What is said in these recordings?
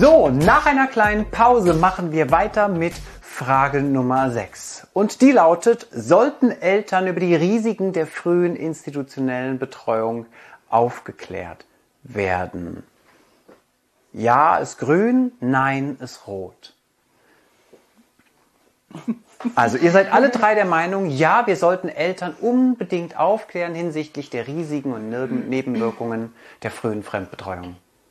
So, nach einer kleinen Pause machen wir weiter mit Frage Nummer 6. Und die lautet, sollten Eltern über die Risiken der frühen institutionellen Betreuung aufgeklärt werden? Ja ist grün, nein ist rot. Also ihr seid alle drei der Meinung, ja, wir sollten Eltern unbedingt aufklären hinsichtlich der Risiken und Nebenwirkungen der frühen Fremdbetreuung.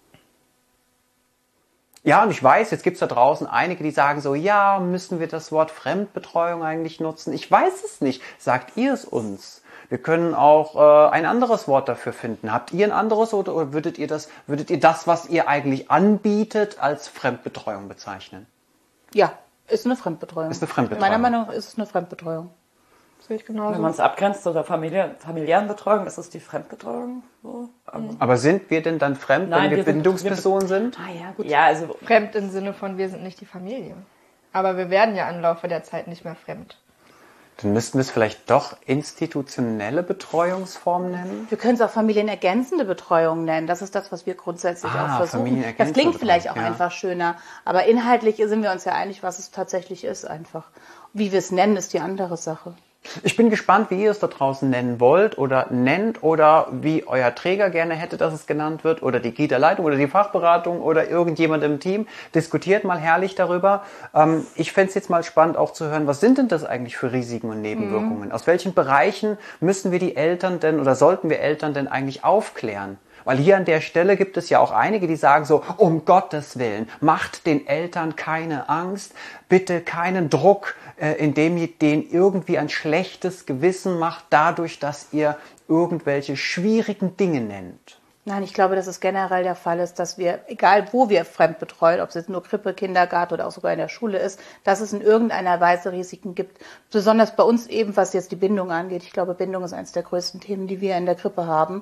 Ja, und ich weiß, jetzt gibt's da draußen einige, die sagen so, ja, müssen wir das Wort Fremdbetreuung eigentlich nutzen? Ich weiß es nicht. Sagt ihr es uns? Wir können auch ein anderes Wort dafür finden. Habt ihr ein anderes oder würdet ihr das, was ihr eigentlich anbietet, als Fremdbetreuung bezeichnen? Ja, ist eine Fremdbetreuung. Ist eine Fremdbetreuung. Meiner Meinung nach ist es eine Fremdbetreuung. Sehe ich genauso. Wenn man es abgrenzt oder familiären Betreuung, ist es die Fremdbetreuung. So. Aber sind wir denn dann fremd, Nein, wenn wir Bindungspersonen sind? Ah ja, gut. Ja, also Fremd im Sinne von, wir sind nicht die Familie. Aber wir werden ja im Laufe der Zeit nicht mehr fremd. Dann müssten wir es vielleicht doch institutionelle Betreuungsform nennen? Wir können es auch familienergänzende Betreuung nennen. Das ist das, was wir grundsätzlich auch versuchen. familienergänzende Das klingt vielleicht auch Betreuung, ja. einfach schöner. Aber inhaltlich sind wir uns ja einig, was es tatsächlich ist einfach. Wie wir es nennen, ist die andere Sache. Ich bin gespannt, wie ihr es da draußen nennen wollt oder nennt oder wie euer Träger gerne hätte, dass es genannt wird oder die Kita-Leitung oder die Fachberatung oder irgendjemand im Team. Diskutiert mal herrlich darüber. Ich fände es jetzt mal spannend auch zu hören, was sind denn das eigentlich für Risiken und Nebenwirkungen? Aus welchen Bereichen müssen wir die Eltern denn oder sollten wir Eltern denn eigentlich aufklären? Weil hier an der Stelle gibt es ja auch einige, die sagen so, um Gottes Willen, macht den Eltern keine Angst, bitte keinen Druck, indem ihr denen irgendwie ein schlechtes Gewissen macht, dadurch, dass ihr irgendwelche schwierigen Dinge nennt. Nein, ich glaube, dass es generell der Fall ist, dass wir, egal wo wir fremd betreuen, ob es jetzt nur Krippe, Kindergarten oder auch sogar in der Schule ist, dass es in irgendeiner Weise Risiken gibt. Besonders bei uns eben, was jetzt die Bindung angeht. Ich glaube, Bindung ist eines der größten Themen, die wir in der Krippe haben.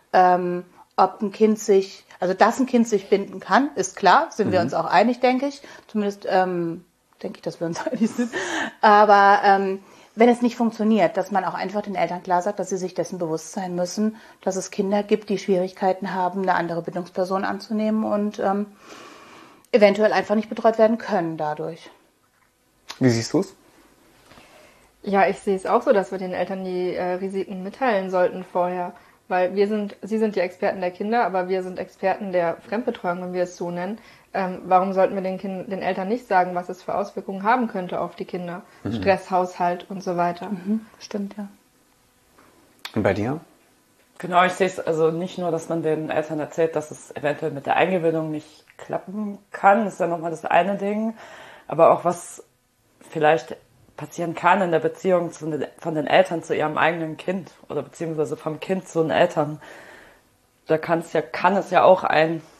Ob ein Kind sich, also dass ein Kind sich binden kann, ist klar, sind wir uns auch einig, denke ich. Zumindest denke ich, dass wir uns einig sind. Aber wenn es nicht funktioniert, dass man auch einfach den Eltern klar sagt, dass sie sich dessen bewusst sein müssen, dass es Kinder gibt, die Schwierigkeiten haben, eine andere Bindungsperson anzunehmen und eventuell einfach nicht betreut werden können dadurch. Wie siehst du es? Ja, ich sehe es auch so, dass wir den Eltern die Risiken mitteilen sollten vorher. Weil sie sind die Experten der Kinder, aber wir sind Experten der Fremdbetreuung, wenn wir es so nennen. Warum sollten wir den Eltern nicht sagen, was es für Auswirkungen haben könnte auf die Kinder? Stress, Haushalt und so weiter. Stimmt, ja. Und bei dir? genau, ich sehe es also nicht nur, dass man den Eltern erzählt, dass es eventuell mit der Eingewöhnung nicht klappen kann, ist ja nochmal das eine Ding, aber auch was vielleicht passieren kann in der Beziehung von den Eltern zu ihrem eigenen Kind oder beziehungsweise vom Kind zu den Eltern. Da kann es ja auch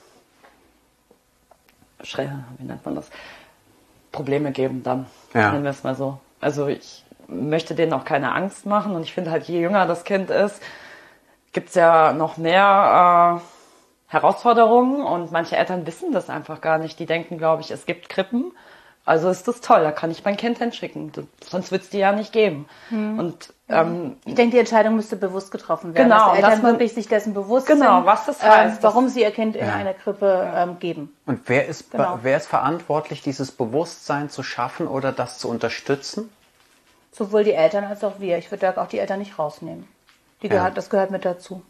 wie nennt man das? Probleme geben dann, nennen wir es mal so. Also ich möchte denen auch keine Angst machen und ich finde halt, je jünger das Kind ist, gibt's ja noch mehr Herausforderungen und manche Eltern wissen das einfach gar nicht. Die denken, glaube ich, es gibt Krippen. Also ist das toll, da kann ich mein Kind hinschicken. Sonst wird es die ja nicht geben. Und ich denke, die Entscheidung müsste bewusst getroffen werden, genau, dass die Eltern wirklich sich dessen bewusst sind, was das heißt, warum sie ihr Kind in eine Krippe geben. Und wer ist verantwortlich, dieses Bewusstsein zu schaffen oder das zu unterstützen? Sowohl die Eltern als auch wir. Ich würde da auch die Eltern nicht rausnehmen. Das gehört mit dazu.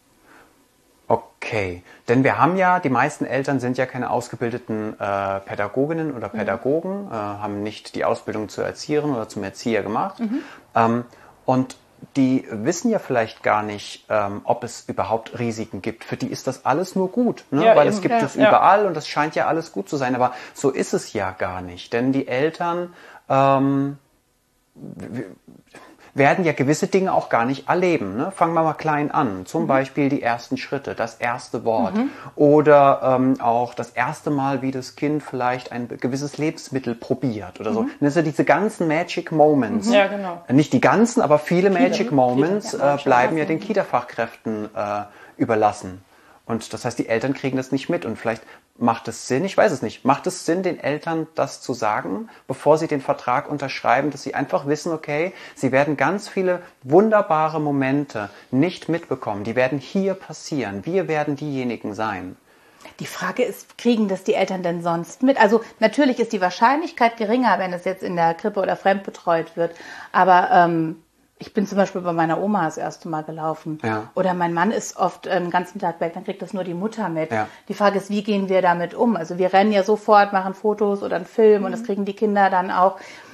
Okay, denn wir haben ja, die meisten Eltern sind ja keine ausgebildeten Pädagoginnen oder Pädagogen, haben nicht die Ausbildung zur Erzieherin oder zum Erzieher gemacht. Und die wissen ja vielleicht gar nicht, ob es überhaupt Risiken gibt. Für die ist das alles nur gut, ne? Ja, weil eben. es gibt es überall und das scheint ja alles gut zu sein. Aber so ist es ja gar nicht, denn die Eltern werden ja gewisse Dinge auch gar nicht erleben. Ne? Fangen wir mal klein an. Zum Beispiel die ersten Schritte, das erste Wort oder auch das erste Mal, wie das Kind vielleicht ein gewisses Lebensmittel probiert oder so. Das sind diese ganzen Magic Moments. Ja, genau. Nicht die ganzen, aber viele Magic Moments bleiben ja den Kita-Fachkräften überlassen. Und das heißt, die Eltern kriegen das nicht mit. Und vielleicht macht es Sinn, ich weiß es nicht, macht es Sinn, den Eltern das zu sagen, bevor sie den Vertrag unterschreiben, dass sie einfach wissen, okay, sie werden ganz viele wunderbare Momente nicht mitbekommen. Die werden hier passieren. Wir werden diejenigen sein. Die Frage ist, kriegen das die Eltern denn sonst mit? Also natürlich ist die Wahrscheinlichkeit geringer, wenn es jetzt in der Krippe oder fremdbetreut wird. Aber ich bin zum Beispiel bei meiner Oma das erste Mal gelaufen. Ja. Oder mein Mann ist oft den ganzen Tag weg, dann kriegt das nur die Mutter mit. Ja. Die Frage ist, wie gehen wir damit um? Also wir rennen ja sofort, machen Fotos oder einen Film und das kriegen die Kinder dann auch.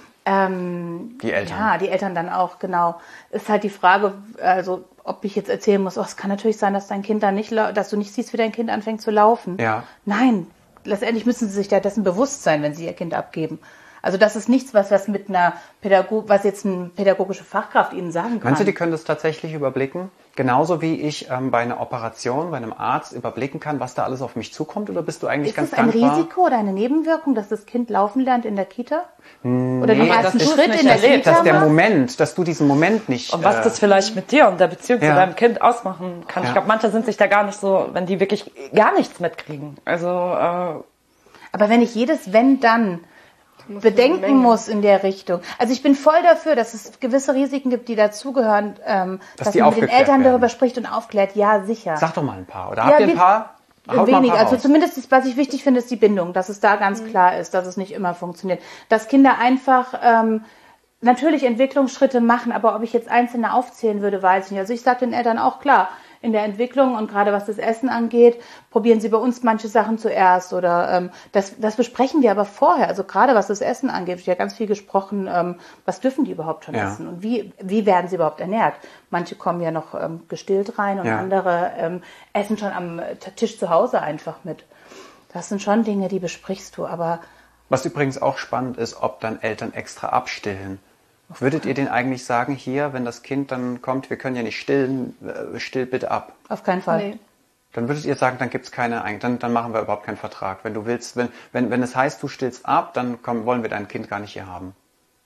Die Eltern. Ja, die Eltern dann auch, genau. Ist halt die Frage, also ob ich jetzt erzählen muss, es kann natürlich sein, dass dein Kind dann nicht, dass du nicht siehst, wie dein Kind anfängt zu laufen. Ja. Nein, letztendlich müssen sie sich da dessen bewusst sein, wenn sie ihr Kind abgeben. Also das ist nichts, was mit einer was jetzt eine pädagogische Fachkraft ihnen sagen kann. Meinst du, die können das tatsächlich überblicken? Genauso wie ich bei einer Operation, bei einem Arzt überblicken kann, was da alles auf mich zukommt? Oder bist du eigentlich ganz dankbar? Ist das ein Risiko oder eine Nebenwirkung, dass das Kind laufen lernt in der Kita? Oder den Nee, ersten das ist Schritt nicht in der erlebt, Kita Dass der macht? Moment, dass du diesen Moment nicht... Und was das vielleicht mit dir und der Beziehung zu Ja. deinem Kind ausmachen kann. Ja. Ich glaube, manche sind sich da gar nicht so, wenn die wirklich gar nichts mitkriegen. Also, Aber wenn ich jedes Wenn dann bedenken Menge. muss in der Richtung. Also ich bin voll dafür, dass es gewisse Risiken gibt, die dazugehören, dass die man mit den aufgeklärt Eltern darüber werden. spricht und aufklärt. Ja, sicher. Sag doch mal ein paar. Oder habt ihr ein wir- paar? Haut mal ein Wenig. paar Also raus. zumindest, was ich wichtig finde, ist die Bindung, dass es da ganz klar ist, dass es nicht immer funktioniert. Dass Kinder einfach natürlich Entwicklungsschritte machen, aber ob ich jetzt einzelne aufzählen würde, weiß ich nicht. Also ich sage den Eltern auch klar, in der Entwicklung und gerade was das Essen angeht, probieren sie bei uns manche Sachen zuerst oder das besprechen wir aber vorher. Also gerade was das Essen angeht, wird ja ganz viel gesprochen, was dürfen die überhaupt schon Ja. essen und wie werden sie überhaupt ernährt. Manche kommen ja noch gestillt rein und Ja. andere essen schon am Tisch zu Hause einfach mit. Das sind schon Dinge, die besprichst du, aber Was übrigens auch spannend ist, ob dann Eltern extra abstillen. Würdet ihr denen eigentlich sagen, hier, wenn das Kind dann kommt, wir können ja nicht stillen, still bitte ab. auf keinen Fall. Nee. Dann würdet ihr sagen, dann gibt's keine, dann machen wir überhaupt keinen Vertrag. Wenn du willst, wenn es heißt, du stillst ab, dann wollen wir dein Kind gar nicht hier haben.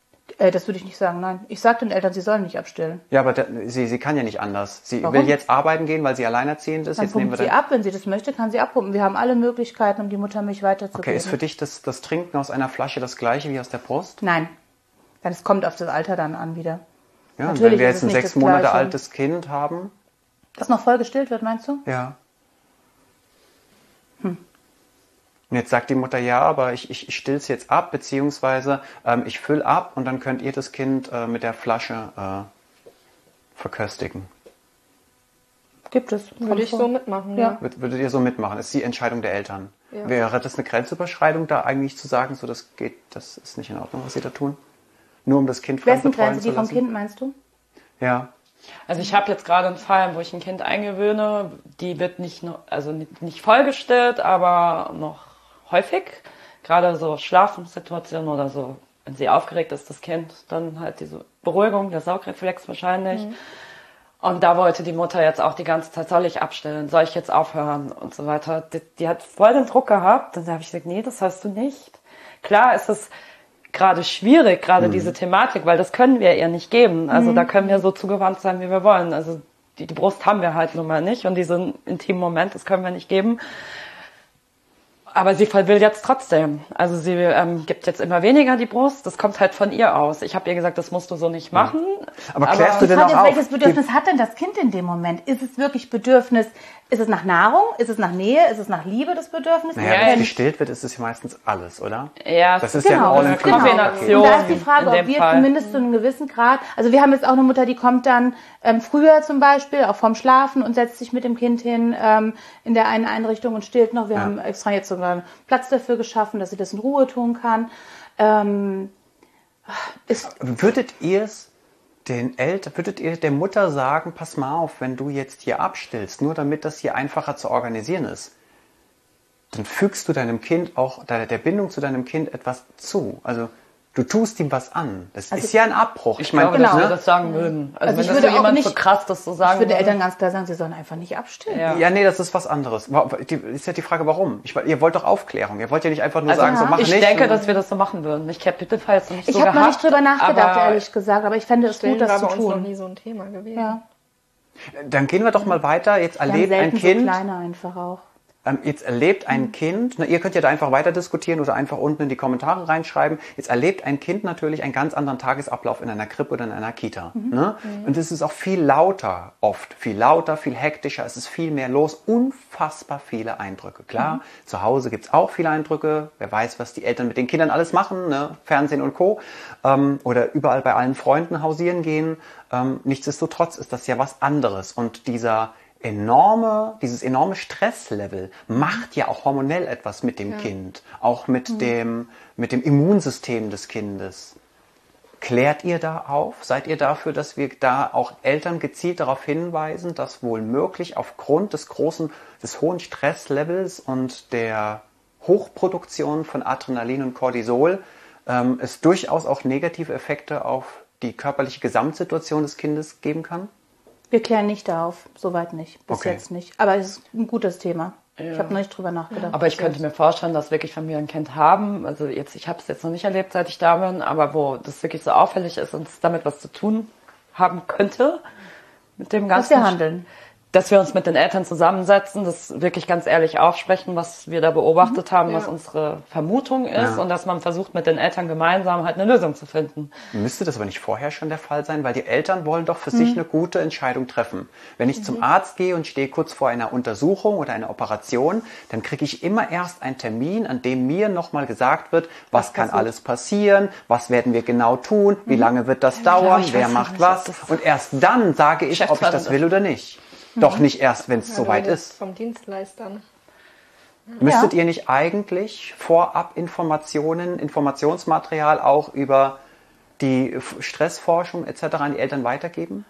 Das würde ich nicht sagen, nein. Ich sage den Eltern, sie sollen nicht abstillen. Ja, aber sie kann ja nicht anders. Sie Warum? will jetzt arbeiten gehen, weil sie alleinerziehend ist. Dann Jetzt nehmen wir pumpt sie ab, wenn sie das möchte, kann sie abpumpen. Wir haben alle Möglichkeiten, um die Muttermilch weiterzugeben. Okay, ist für dich das Trinken aus einer Flasche das gleiche wie aus der Brust? Nein. Dann es kommt auf das Alter dann an wieder. Ja, und Natürlich wenn wir ist es jetzt ein nicht 6 das Monate Gleiche. altes Kind haben, Das noch voll gestillt wird, meinst du? ja. Und jetzt sagt die Mutter, ja, aber ich still's jetzt ab, beziehungsweise ich füll ab und dann könnt ihr das Kind mit der Flasche verköstigen. Gibt es. Würde ich so mitmachen, Ja. ja. Würdet ihr so mitmachen? Das ist die Entscheidung der Eltern. Ja. Wäre das eine Grenzüberschreitung, da eigentlich zu sagen, so das geht, das ist nicht in Ordnung, was sie da tun? Nur um das Kind Wessen fremdbetreuen Grenze, zu die vom lassen? Kind, meinst du? Ja. also ich habe jetzt gerade einen Fall, wo ich ein Kind eingewöhne, die wird nicht vollgestillt, aber noch häufig. Gerade so Schlafensituationen oder so, wenn sie aufgeregt ist, das Kind, dann halt diese Beruhigung, der Saugreflex wahrscheinlich. Und da wollte die Mutter jetzt auch die ganze Zeit, soll ich abstellen, soll ich jetzt aufhören und so weiter. Die hat voll den Druck gehabt. Und da habe ich gesagt, nee, das hast du nicht. Klar ist es gerade schwierig, gerade diese Thematik, weil das können wir ihr nicht geben. Also da können wir so zugewandt sein, wie wir wollen. Also die Brust haben wir halt nun mal nicht und diesen intimen Moment, das können wir nicht geben. Aber sie will jetzt trotzdem. Also sie gibt jetzt immer weniger die Brust. Das kommt halt von ihr aus. Ich habe ihr gesagt, das musst du so nicht machen. Aber klärst du Die denn Frage auch ist, auf? welches Bedürfnis hat denn das Kind in dem Moment? Ist es wirklich Bedürfnis, ist es nach Nahrung, ist es nach Nähe, ist es nach Liebe das Bedürfnis? Naja, Ja, wenn ja. gestillt wird, ist es ja meistens alles, oder? Ja, Das ist Genau, ja eine ein all-inclusive Kombination. Und da ist die Frage, in ob dem wir Fall. zumindest zu einem gewissen Grad, also wir haben jetzt auch eine Mutter, die kommt dann früher zum Beispiel, auch vorm Schlafen und setzt sich mit dem Kind hin in der einen Einrichtung und stillt noch. Wir haben extra jetzt sogar einen Platz dafür geschaffen, dass sie das in Ruhe tun kann. Würdet ihr der Mutter sagen, pass mal auf, wenn du jetzt hier abstillst, nur damit das hier einfacher zu organisieren ist, dann fügst du deinem Kind auch, der Bindung zu deinem Kind etwas zu. Also du tust ihm was an. Das ist ja ein Abbruch. Ich glaube, Genau. dass wir das sagen würden. Also, Also wenn ich das würde so auch jemand nicht- so krass das so sagen Ich würde würde. Eltern ganz klar sagen, sie sollen einfach nicht abstillen. Ja. Ja, nee, das ist was anderes. Ist ja die Frage, warum? Ihr wollt doch Aufklärung. Ihr wollt ja nicht einfach nur sagen, so mach ich nicht. denke, und- dass wir das so machen würden. Ich habe bitte Fall jetzt noch nicht Ich so habe gehabt. noch nicht drüber nachgedacht, aber ehrlich gesagt, aber ich fände es Stillen gut, das war zu bei uns noch tun. nie so ein Thema gewesen. Ja. Dann gehen wir doch mal weiter. Jetzt Wir haben erlebt ein selten Kind. so kleine einfach auch. Jetzt erlebt ein Kind, ihr könnt ja da einfach weiter diskutieren oder einfach unten in die Kommentare reinschreiben, jetzt erlebt ein Kind natürlich einen ganz anderen Tagesablauf in einer Krippe oder in einer Kita. Ne? Und es ist auch viel lauter, oft viel lauter, viel hektischer, es ist viel mehr los, unfassbar viele Eindrücke. Klar, zu Hause gibt's auch viele Eindrücke, wer weiß, was die Eltern mit den Kindern alles machen, ne? Fernsehen und Co. Oder überall bei allen Freunden hausieren gehen. Nichtsdestotrotz ist das ja was anderes und dieses enorme Stresslevel macht ja auch hormonell etwas mit dem Kind, auch mit dem Immunsystem des Kindes. Klärt ihr da auf? Seid ihr dafür, dass wir da auch Eltern gezielt darauf hinweisen, dass wohl möglich aufgrund des hohen Stresslevels und der Hochproduktion von Adrenalin und Cortisol es durchaus auch negative Effekte auf die körperliche Gesamtsituation des Kindes geben kann? Wir klären nicht darauf, soweit nicht, bis jetzt nicht. Aber es ist ein gutes Thema. Ja. Ich habe noch nicht drüber nachgedacht. Aber ich könnte mir vorstellen, dass wirklich Familien ein Kind haben, also ich habe es jetzt noch nicht erlebt, seit ich da bin, aber wo das wirklich so auffällig ist und es damit was zu tun haben könnte, mit dem ganzen... Dass wir handeln. Dass wir uns mit den Eltern zusammensetzen, das wirklich ganz ehrlich aufsprechen, was wir da beobachtet haben, was unsere Vermutung ist und dass man versucht, mit den Eltern gemeinsam halt eine Lösung zu finden. Müsste das aber nicht vorher schon der Fall sein? Weil die Eltern wollen doch für sich eine gute Entscheidung treffen. Wenn ich zum Arzt gehe und stehe kurz vor einer Untersuchung oder einer Operation, dann kriege ich immer erst einen Termin, an dem mir nochmal gesagt wird, was kann alles passieren, was werden wir genau tun, wie lange wird das dauern, wer macht was. Und erst dann sage ich, ob ich das will oder nicht. Doch nicht erst, wenn es soweit ist. Vom Dienstleister. Müsstet ihr nicht eigentlich vorab Informationsmaterial auch über die Stressforschung etc. an die Eltern weitergeben?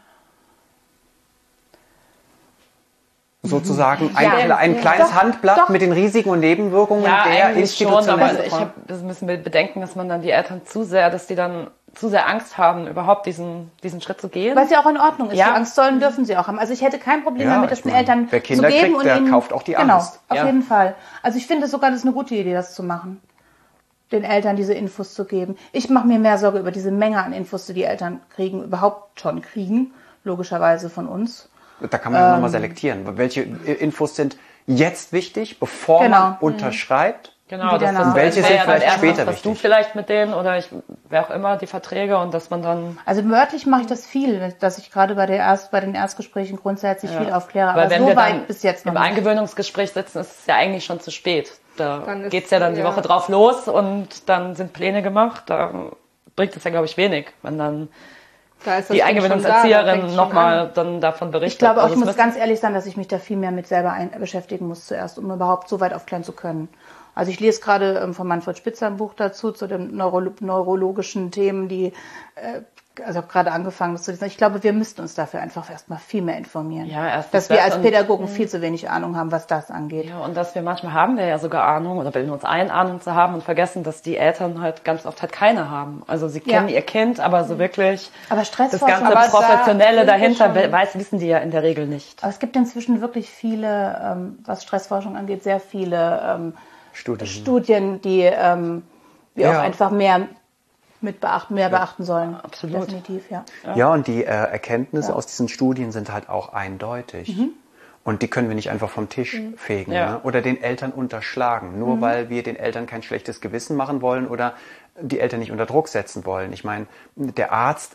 Sozusagen ein kleines Handblatt mit den Risiken und Nebenwirkungen der institutionellen. Schon, aber das müssen wir bedenken, dass man dann die Eltern dass die dann zu sehr Angst haben, überhaupt diesen Schritt zu gehen. Was ja auch in Ordnung ist. Die Angst dürfen sie auch haben. Also ich hätte kein Problem damit, das den Eltern wer Kinder zu geben kriegt, der kauft auch die Angst. Genau, auf jeden Fall. Also ich finde sogar, das ist eine gute Idee, das zu machen. Den Eltern diese Infos zu geben. Ich mache mir mehr Sorge über diese Menge an Infos, die Eltern überhaupt schon kriegen, logischerweise von uns. Da kann man nochmal selektieren. Welche Infos sind jetzt wichtig, bevor man unterschreibt? Genau, und welche sind vielleicht später wichtig? Du vielleicht mit denen oder wer auch immer die Verträge und dass man dann... Also wörtlich mache ich das viel, dass ich gerade bei den Erstgesprächen grundsätzlich viel aufkläre. Weil aber so weit bis jetzt noch im Eingewöhnungsgespräch sitzen, ist es ja eigentlich schon zu spät. Da geht's ja dann die Woche drauf los und dann sind Pläne gemacht. Da bringt es ja, glaube ich, wenig, wenn dann die Eingewöhnungserzieherin nochmal dann davon berichtet. Ich glaube auch, ich muss ganz ehrlich sein, dass ich mich da viel mehr mit selber beschäftigen muss zuerst, um überhaupt so weit aufklären zu können. Also ich lese gerade von Manfred Spitzer ein Buch dazu, zu den neurologischen Themen, also ich habe gerade angefangen, das zu lesen. Ich glaube, wir müssten uns dafür einfach erstmal viel mehr informieren. Ja, dass wir als Pädagogen viel zu wenig Ahnung haben, was das angeht. Ja, und dass wir manchmal haben wir ja sogar Ahnung oder bilden uns ein, Ahnung zu haben und vergessen, dass die Eltern halt ganz oft halt keine haben. Also sie kennen ihr Kind, aber so wirklich aber das ganze Professionelle dahinter wissen die ja in der Regel nicht. Aber es gibt inzwischen wirklich viele, was Stressforschung angeht, sehr viele Studien, die wir auch einfach mehr beachten sollen. Absolut. Definitiv, Ja, und die Erkenntnisse aus diesen Studien sind halt auch eindeutig. Und die können wir nicht einfach vom Tisch fegen oder den Eltern unterschlagen, nur weil wir den Eltern kein schlechtes Gewissen machen wollen oder die Eltern nicht unter Druck setzen wollen. Ich meine, der Arzt...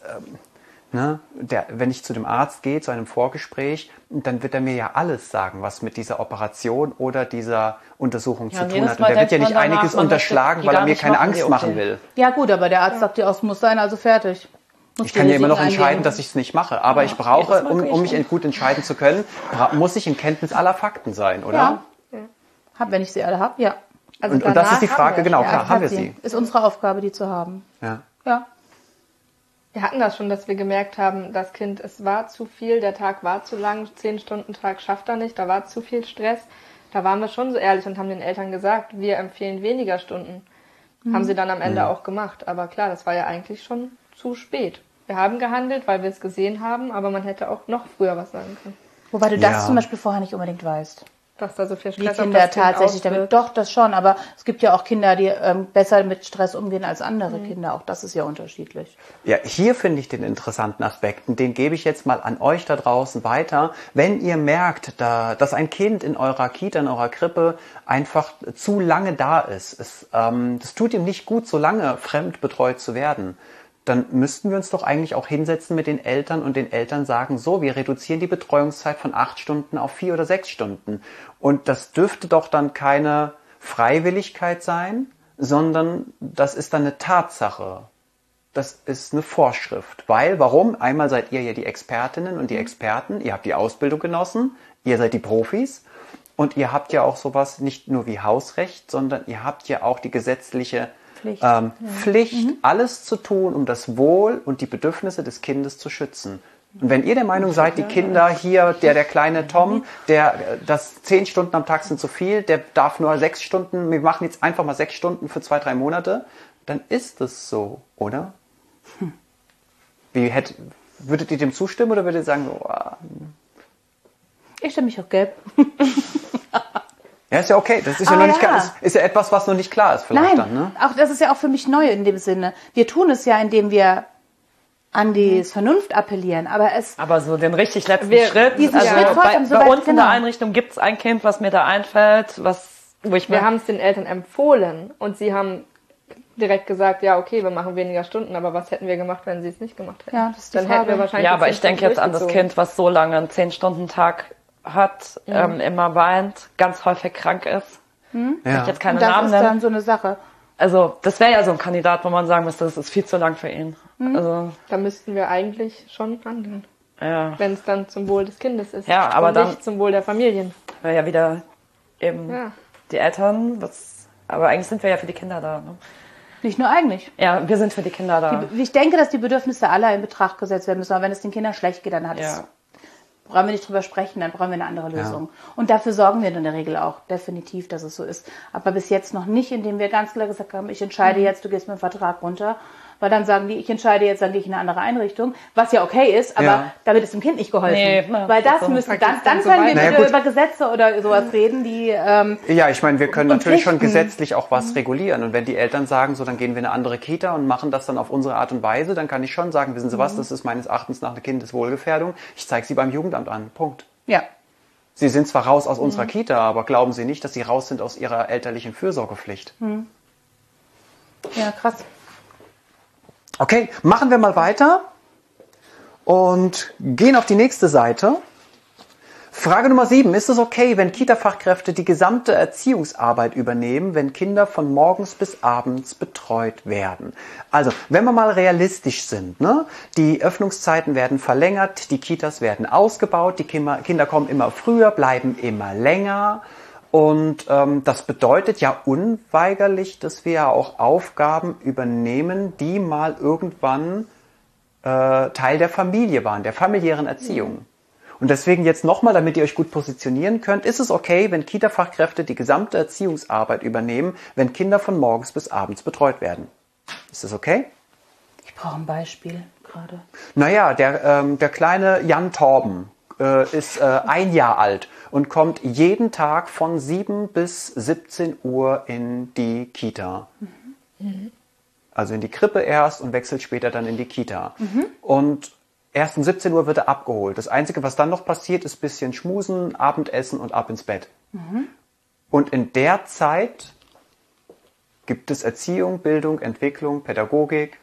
wenn ich zu dem Arzt gehe, zu einem Vorgespräch, dann wird er mir ja alles sagen, was mit dieser Operation oder dieser Untersuchung zu tun hat. Und der wird ja nicht einiges unterschlagen, weil er mir keine Angst machen will. Ja gut, aber der Arzt sagt dir, es muss sein, also fertig. Ich kann ja immer noch entscheiden, dass ich es nicht mache. Aber ich brauche, um mich gut entscheiden zu können, muss ich in Kenntnis aller Fakten sein, oder? Ja. Wenn ich sie alle habe, ja. Also und das ist die Frage, genau, klar, haben wir sie. Ist unsere Aufgabe, die zu haben. Ja. Wir hatten das schon, dass wir gemerkt haben, das Kind, es war zu viel, der Tag war zu lang, 10-Stunden-Tag schafft er nicht, da war zu viel Stress. Da waren wir schon so ehrlich und haben den Eltern gesagt, wir empfehlen weniger Stunden. Haben sie dann am Ende auch gemacht. Aber klar, das war ja eigentlich schon zu spät. Wir haben gehandelt, weil wir es gesehen haben, aber man hätte auch noch früher was sagen können. Wobei du das zum Beispiel vorher nicht unbedingt weißt. Dass da so viel Wie Stress auf Kinder das Kind tatsächlich damit. auswirkt. Doch, das schon. Aber es gibt ja auch Kinder, die besser mit Stress umgehen als andere Kinder. Auch das ist ja unterschiedlich. Ja, hier finde ich den interessanten Aspekten. Den gebe ich jetzt mal an euch da draußen weiter. Wenn ihr merkt, dass ein Kind in eurer Kita, in eurer Krippe einfach zu lange da ist, das tut ihm nicht gut, so lange fremdbetreut zu werden, dann müssten wir uns doch eigentlich auch hinsetzen mit den Eltern und den Eltern sagen, so, wir reduzieren die Betreuungszeit von 8 Stunden auf 4 oder 6 Stunden. Und das dürfte doch dann keine Freiwilligkeit sein, sondern das ist dann eine Tatsache. Das ist eine Vorschrift. Warum? Einmal seid ihr ja die Expertinnen und die Experten, ihr habt die Ausbildung genossen, ihr seid die Profis und ihr habt ja auch sowas nicht nur wie Hausrecht, sondern ihr habt ja auch die gesetzliche Pflicht, alles zu tun, um das Wohl und die Bedürfnisse des Kindes zu schützen. Und wenn ihr der Meinung seid, die Kinder hier, der kleine Tom, das 10 Stunden am Tag sind zu viel, der darf nur 6 Stunden, wir machen jetzt einfach mal 6 Stunden für 2, 3 Monate, dann ist es so, oder? Würdet ihr dem zustimmen oder würdet ihr sagen, Ich stimme mich auch gelb. Ja, ist ja okay. Das ist ja noch nicht klar. Ist ja etwas, was noch nicht klar ist vielleicht. Nein, dann, ne? auch das ist ja auch für mich neu in dem Sinne. Wir tun es ja, indem wir an die Vernunft appellieren, aber so den richtig letzten Schritt. Diesen Schritt bei uns in der Einrichtung gibt es ein Kind, was mir da einfällt, wir haben es den Eltern empfohlen und sie haben direkt gesagt, ja, okay, wir machen weniger Stunden, aber was hätten wir gemacht, wenn sie es nicht gemacht hätten? Ja, das ist die Dann Frage. hätten wir wahrscheinlich. Ja, aber ich denke jetzt an das Kind, was so lange einen 10-Stunden-Tag hat, immer weint, ganz häufig krank ist. Ja. Ich jetzt keine Und das Namen ist nennen. dann so eine Sache. Also das wäre ja so ein Kandidat, wo man sagen müsste, das ist viel zu lang für ihn. Also Da müssten wir eigentlich schon handeln, ja, wenn es dann zum Wohl des Kindes ist. Ja, aber und dann- nicht zum Wohl der Familien. wäre ja wieder eben Ja. die Eltern. Aber eigentlich sind wir ja für die Kinder da. Ne? Nicht nur eigentlich. Ja, wir sind für die Kinder da. Ich denke, dass die Bedürfnisse aller in Betracht gesetzt werden müssen. Aber wenn es den Kindern schlecht geht, dann brauchen wir nicht drüber sprechen, dann brauchen wir eine andere Lösung. Und dafür sorgen wir in der Regel auch definitiv, dass es so ist. Aber bis jetzt noch nicht, indem wir ganz klar gesagt haben, ich entscheide jetzt, du gehst mit dem Vertrag runter. Weil dann sagen die, ich entscheide jetzt, dann gehe ich in eine andere Einrichtung. Was ja okay ist, aber damit ist dem Kind nicht geholfen. Nee, Weil das so. müssen, Da geht's dann dann so können wir weit. wieder über Gesetze oder sowas reden, die, Ja, ich meine, wir können Und natürlich schon Pflichten. gesetzlich auch was regulieren. Und wenn die Eltern sagen, so, dann gehen wir in eine andere Kita und machen das dann auf unsere Art und Weise, dann kann ich schon sagen, wissen Sie was, das ist meines Erachtens nach eine Kindeswohlgefährdung. Ich zeige Sie beim Jugendamt an. Punkt. ja. Sie sind zwar raus aus unserer Kita, aber glauben Sie nicht, dass Sie raus sind aus Ihrer elterlichen Fürsorgepflicht. Ja, krass. Okay, machen wir mal weiter und gehen auf die nächste Seite. Frage Nummer 7. Ist es okay, wenn Kita-Fachkräfte die gesamte Erziehungsarbeit übernehmen, wenn Kinder von morgens bis abends betreut werden? Also, wenn wir mal realistisch sind, ne? Die Öffnungszeiten werden verlängert, die Kitas werden ausgebaut, die Kinder kommen immer früher, bleiben immer länger. Und das bedeutet ja unweigerlich, dass wir ja auch Aufgaben übernehmen, die mal irgendwann Teil der Familie waren, der familiären Erziehung. Und deswegen jetzt nochmal, damit ihr euch gut positionieren könnt, ist es okay, wenn Kita-Fachkräfte die gesamte Erziehungsarbeit übernehmen, wenn Kinder von morgens bis abends betreut werden. Ist das okay? Ich brauche ein Beispiel gerade. Naja, der kleine Jan Torben ist 1 Jahr alt und kommt jeden Tag von 7 bis 17 Uhr in die Kita. Also in die Krippe erst und wechselt später dann in die Kita. Und erst um 17 Uhr wird er abgeholt. Das Einzige, was dann noch passiert, ist ein bisschen Schmusen, Abendessen und ab ins Bett. Und in der Zeit gibt es Erziehung, Bildung, Entwicklung, Pädagogik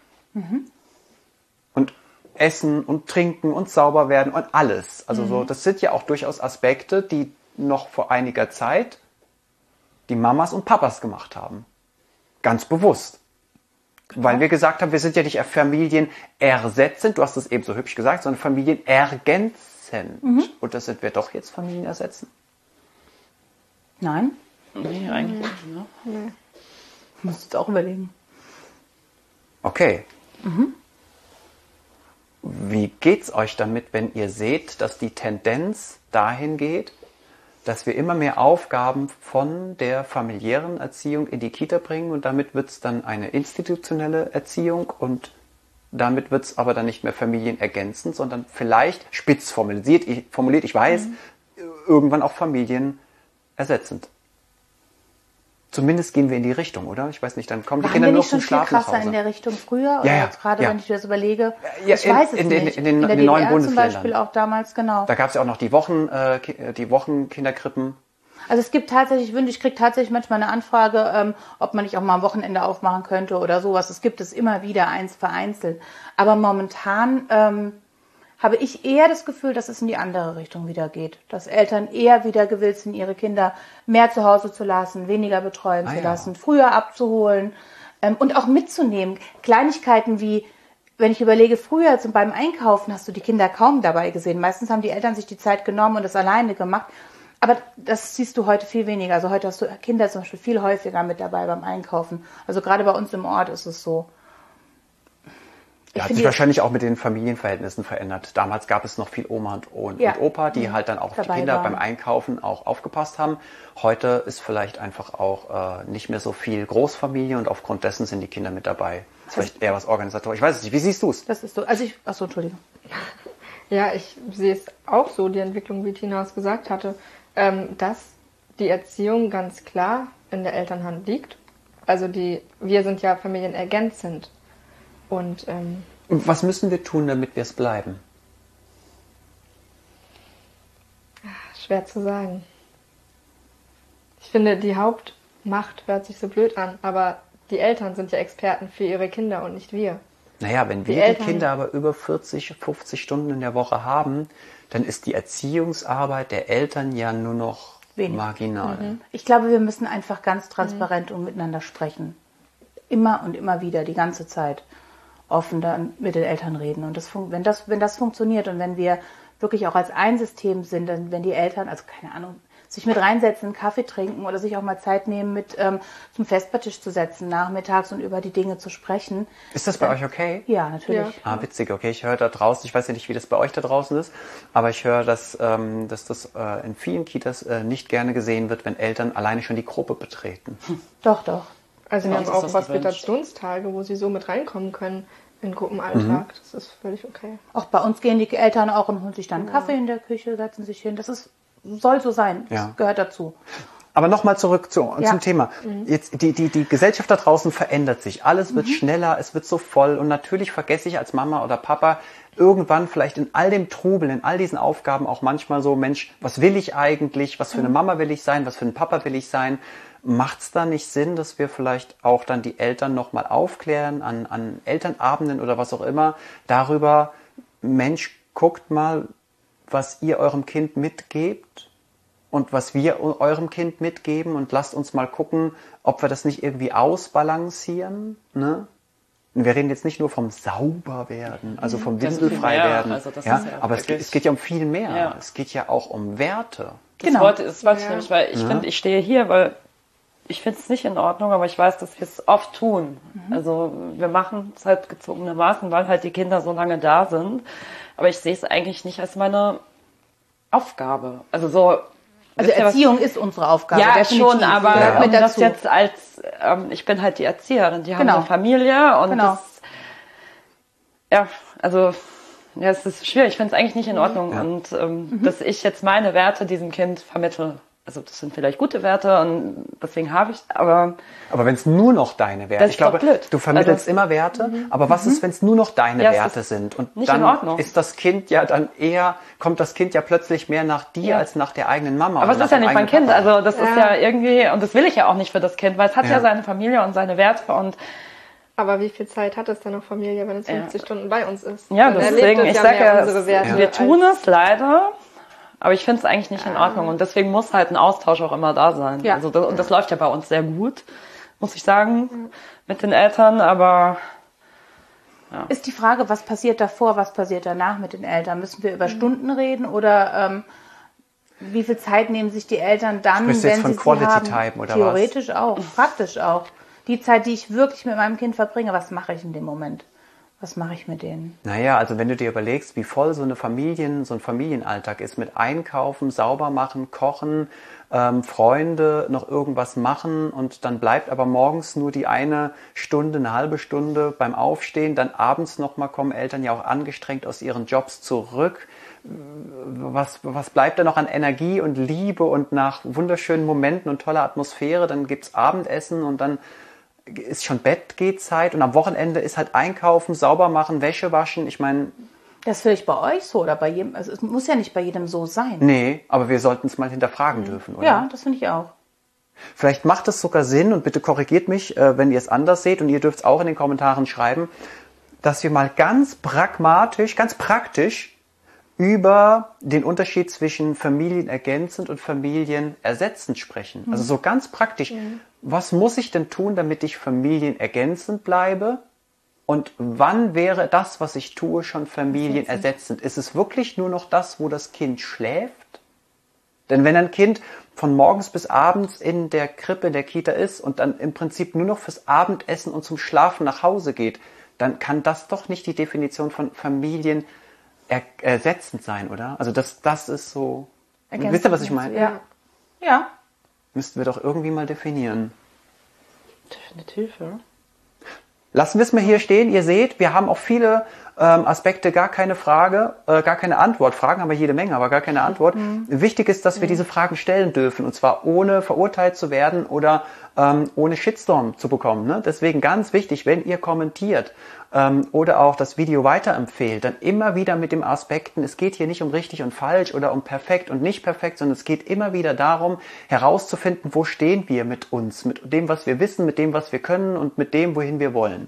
und Essen und Trinken und sauber werden und alles. Also so, das sind ja auch durchaus Aspekte, die noch vor einiger Zeit die Mamas und Papas gemacht haben. Ganz bewusst. Weil wir gesagt haben, wir sind ja nicht familienersetzend, du hast es eben so hübsch gesagt, sondern familienergänzend. Und das sind wir doch jetzt familienersetzend. Nein? Nee, eigentlich nicht. Ne? Musst du auch überlegen. Okay. Wie geht's euch damit, wenn ihr seht, dass die Tendenz dahin geht, dass wir immer mehr Aufgaben von der familiären Erziehung in die Kita bringen und damit wird's dann eine institutionelle Erziehung und damit wird's aber dann nicht mehr familienergänzend, sondern vielleicht spitz formuliert, ich weiß, irgendwann auch familienfremd. ersetzend. Zumindest gehen wir in die Richtung, oder? Ich weiß nicht, dann kommen die Waren Kinder wir nur nicht schon zum viel Schlaf nach krasser Hause. in der Richtung früher? Oder Ja, jetzt gerade, ja. wenn ich mir das überlege? Ja, ich weiß es in nicht. den der neuen DDR Bundesländern. zum Beispiel auch damals, genau. Da gab es ja auch noch die Wochenkinderkrippen. Also es gibt tatsächlich, ich kriege tatsächlich manchmal eine Anfrage, ob man nicht auch mal am Wochenende aufmachen könnte oder sowas. Es gibt es immer wieder, vereinzelt. Aber momentan habe ich eher das Gefühl, dass es in die andere Richtung wieder geht. Dass Eltern eher wieder gewillt sind, ihre Kinder mehr zu Hause zu lassen, weniger betreuen zu lassen, früher abzuholen und auch mitzunehmen. Kleinigkeiten wie, wenn ich überlege, früher beim Einkaufen hast du die Kinder kaum dabei gesehen. Meistens haben die Eltern sich die Zeit genommen und es alleine gemacht. Aber das siehst du heute viel weniger. Also heute hast du Kinder zum Beispiel viel häufiger mit dabei beim Einkaufen. Also gerade bei uns im Ort ist es so. Ja, hat sich wahrscheinlich auch mit den Familienverhältnissen verändert. Damals gab es noch viel Oma und Opa, die halt dann auch die Kinder beim Einkaufen auch aufgepasst haben. Heute ist vielleicht einfach auch nicht mehr so viel Großfamilie und aufgrund dessen sind die Kinder mit dabei. Das ist vielleicht eher was organisatorisch. Ich weiß es nicht. Wie siehst du es? Das ist so. Entschuldigung. Ja, ich sehe es auch so, die Entwicklung, wie Tina es gesagt hatte, dass die Erziehung ganz klar in der Elternhand liegt. Also wir sind ja familienergänzend. Und was müssen wir tun, damit wir es bleiben? Schwer zu sagen. Ich finde, die Hauptmacht hört sich so blöd an, aber die Eltern sind ja Experten für ihre Kinder und nicht wir. Naja, wenn wir die Kinder aber über 40, 50 Stunden in der Woche haben, dann ist die Erziehungsarbeit der Eltern ja nur noch marginal. Ich glaube, wir müssen einfach ganz transparent und miteinander sprechen. Immer und immer wieder, die ganze Zeit. Offen dann mit den Eltern reden. Und wenn das funktioniert und wenn wir wirklich auch als ein System sind, dann wenn die Eltern, also keine Ahnung, sich mit reinsetzen, einen Kaffee trinken oder sich auch mal Zeit nehmen, mit zum Vespertisch zu setzen, nachmittags und über die Dinge zu sprechen. Ist das bei euch okay? Ja, natürlich. Ja. Witzig, okay. Ich höre da draußen, ich weiß ja nicht, wie das bei euch da draußen ist, aber ich höre, dass das in vielen Kitas nicht gerne gesehen wird, wenn Eltern alleine schon die Gruppe betreten. Doch. Also wir haben auch Hospitationstage, wo sie so mit reinkommen können in Gruppenalltag. Das ist völlig okay. Auch bei uns gehen die Eltern auch und holen sich dann einen Kaffee in der Küche, setzen sich hin. Soll so sein. Das gehört dazu. Aber nochmal zurück zum Thema. Jetzt die Gesellschaft da draußen verändert sich. Alles wird schneller, es wird so voll. Und natürlich vergesse ich als Mama oder Papa irgendwann vielleicht in all dem Trubel, in all diesen Aufgaben auch manchmal so, Mensch, was will ich eigentlich? Was für eine Mama will ich sein? Was für ein Papa will ich sein? Macht es da nicht Sinn, dass wir vielleicht auch dann die Eltern nochmal aufklären an Elternabenden oder was auch immer darüber, Mensch, guckt mal, was ihr eurem Kind mitgebt und was wir eurem Kind mitgeben und lasst uns mal gucken, ob wir das nicht irgendwie ausbalancieren, ne? Und wir reden jetzt nicht nur vom Sauberwerden, also vom Windelfreiwerden, aber es geht ja um viel mehr. Ja. Es geht ja auch um Werte. Das wollte ich nämlich, weil ich finde, ich stehe hier, weil ich finde es nicht in Ordnung, aber ich weiß, dass wir es oft tun. Also wir machen es halt gezwungenermaßen, weil halt die Kinder so lange da sind. Aber ich sehe es eigentlich nicht als meine Aufgabe. Also Erziehung ist unsere Aufgabe. Ja, definitiv. Schon, aber das jetzt ich bin halt die Erzieherin, die haben eine Familie und es ist schwierig. Ich finde es eigentlich nicht in Ordnung und dass ich jetzt meine Werte diesem Kind vermittle. Also das sind vielleicht gute Werte und deswegen habe ich, aber wenn es nur noch deine Werte, ich glaube, du vermittelst immer Werte, aber was ist, wenn es nur noch deine Werte sind? Und dann ist das Kind ja dann kommt das Kind ja plötzlich mehr nach dir als nach der eigenen Mama. Aber es ist ja nicht mein Kind, also das ist ja irgendwie, und das will ich ja auch nicht für das Kind, weil es hat ja seine Familie und seine Werte und aber wie viel Zeit hat es dann noch Familie, wenn es 50 Stunden bei uns ist? Ja, deswegen, ich sage ja, wir tun es leider. Aber ich finde es eigentlich nicht in Ordnung und deswegen muss halt ein Austausch auch immer da sein. Ja. Also das läuft ja bei uns sehr gut, muss ich sagen, mit den Eltern, aber Ist die Frage, was passiert davor, was passiert danach mit den Eltern? Müssen wir über Stunden reden oder wie viel Zeit nehmen sich die Eltern dann, wenn sie von Quality Time oder theoretisch was? Auch, praktisch auch. Die Zeit, die ich wirklich mit meinem Kind verbringe, was mache ich in dem Moment? Was mache ich mit denen? Naja, also wenn du dir überlegst, wie voll so ein Familienalltag ist mit Einkaufen, sauber machen, kochen, Freunde noch irgendwas machen und dann bleibt aber morgens nur die eine halbe Stunde beim Aufstehen, dann abends nochmal kommen Eltern ja auch angestrengt aus ihren Jobs zurück. Was bleibt da noch an Energie und Liebe und nach wunderschönen Momenten und toller Atmosphäre? Dann gibt's Abendessen und dann ist schon Bettgehzeit und am Wochenende ist halt Einkaufen, sauber machen, Wäsche waschen. Ich meine... Das ist vielleicht bei euch so oder bei jedem, also es muss ja nicht bei jedem so sein. Nee, aber wir sollten es mal hinterfragen dürfen, oder? Ja, das finde ich auch. Vielleicht macht es sogar Sinn, und bitte korrigiert mich, wenn ihr es anders seht, und ihr dürft es auch in den Kommentaren schreiben, dass wir mal ganz pragmatisch, ganz praktisch über den Unterschied zwischen familienergänzend und familienersetzend sprechen. Also so ganz praktisch. Was muss ich denn tun, damit ich familienergänzend bleibe? Und wann wäre das, was ich tue, schon familienersetzend? Ist es wirklich nur noch das, wo das Kind schläft? Denn wenn ein Kind von morgens bis abends in der Krippe, in der Kita ist und dann im Prinzip nur noch fürs Abendessen und zum Schlafen nach Hause geht, dann kann das doch nicht die Definition von familienersetzend sein, oder? Also das ist so... Wisst ihr, was ich meine? Ja. Ja. Müssten wir doch irgendwie mal definieren. Definitiv, ja. Lassen wir es mal hier stehen. Ihr seht, wir haben auf viele Aspekte gar keine Frage, gar keine Antwort. Fragen haben wir jede Menge, aber gar keine Antwort. Wichtig ist, dass wir diese Fragen stellen dürfen, und zwar ohne verurteilt zu werden oder ohne Shitstorm zu bekommen. Ne? Deswegen ganz wichtig, wenn ihr kommentiert oder auch das Video weiterempfehlt, dann immer wieder mit dem Aspekten, es geht hier nicht um richtig und falsch oder um perfekt und nicht perfekt, sondern es geht immer wieder darum, herauszufinden, wo stehen wir mit uns, mit dem, was wir wissen, mit dem, was wir können und mit dem, wohin wir wollen.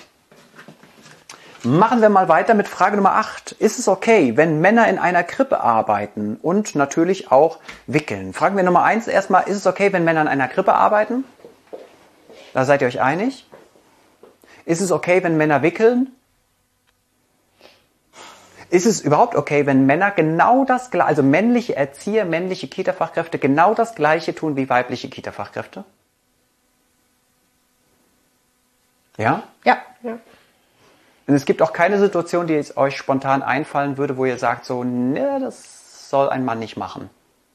Machen wir mal weiter mit Frage Nummer 8. Ist es okay, wenn Männer in einer Krippe arbeiten und natürlich auch wickeln? Fragen wir Nummer 1 erstmal, ist es okay, wenn Männer in einer Krippe arbeiten? Da seid ihr euch einig? Ist es okay, wenn Männer wickeln? Ist es überhaupt okay, wenn Männer genau das Gleiche, also männliche Erzieher, männliche Kita-Fachkräfte genau das Gleiche tun wie weibliche Kita-Fachkräfte? Ja? Ja. Und es gibt auch keine Situation, die jetzt euch spontan einfallen würde, wo ihr sagt so, ne, das soll ein Mann nicht machen.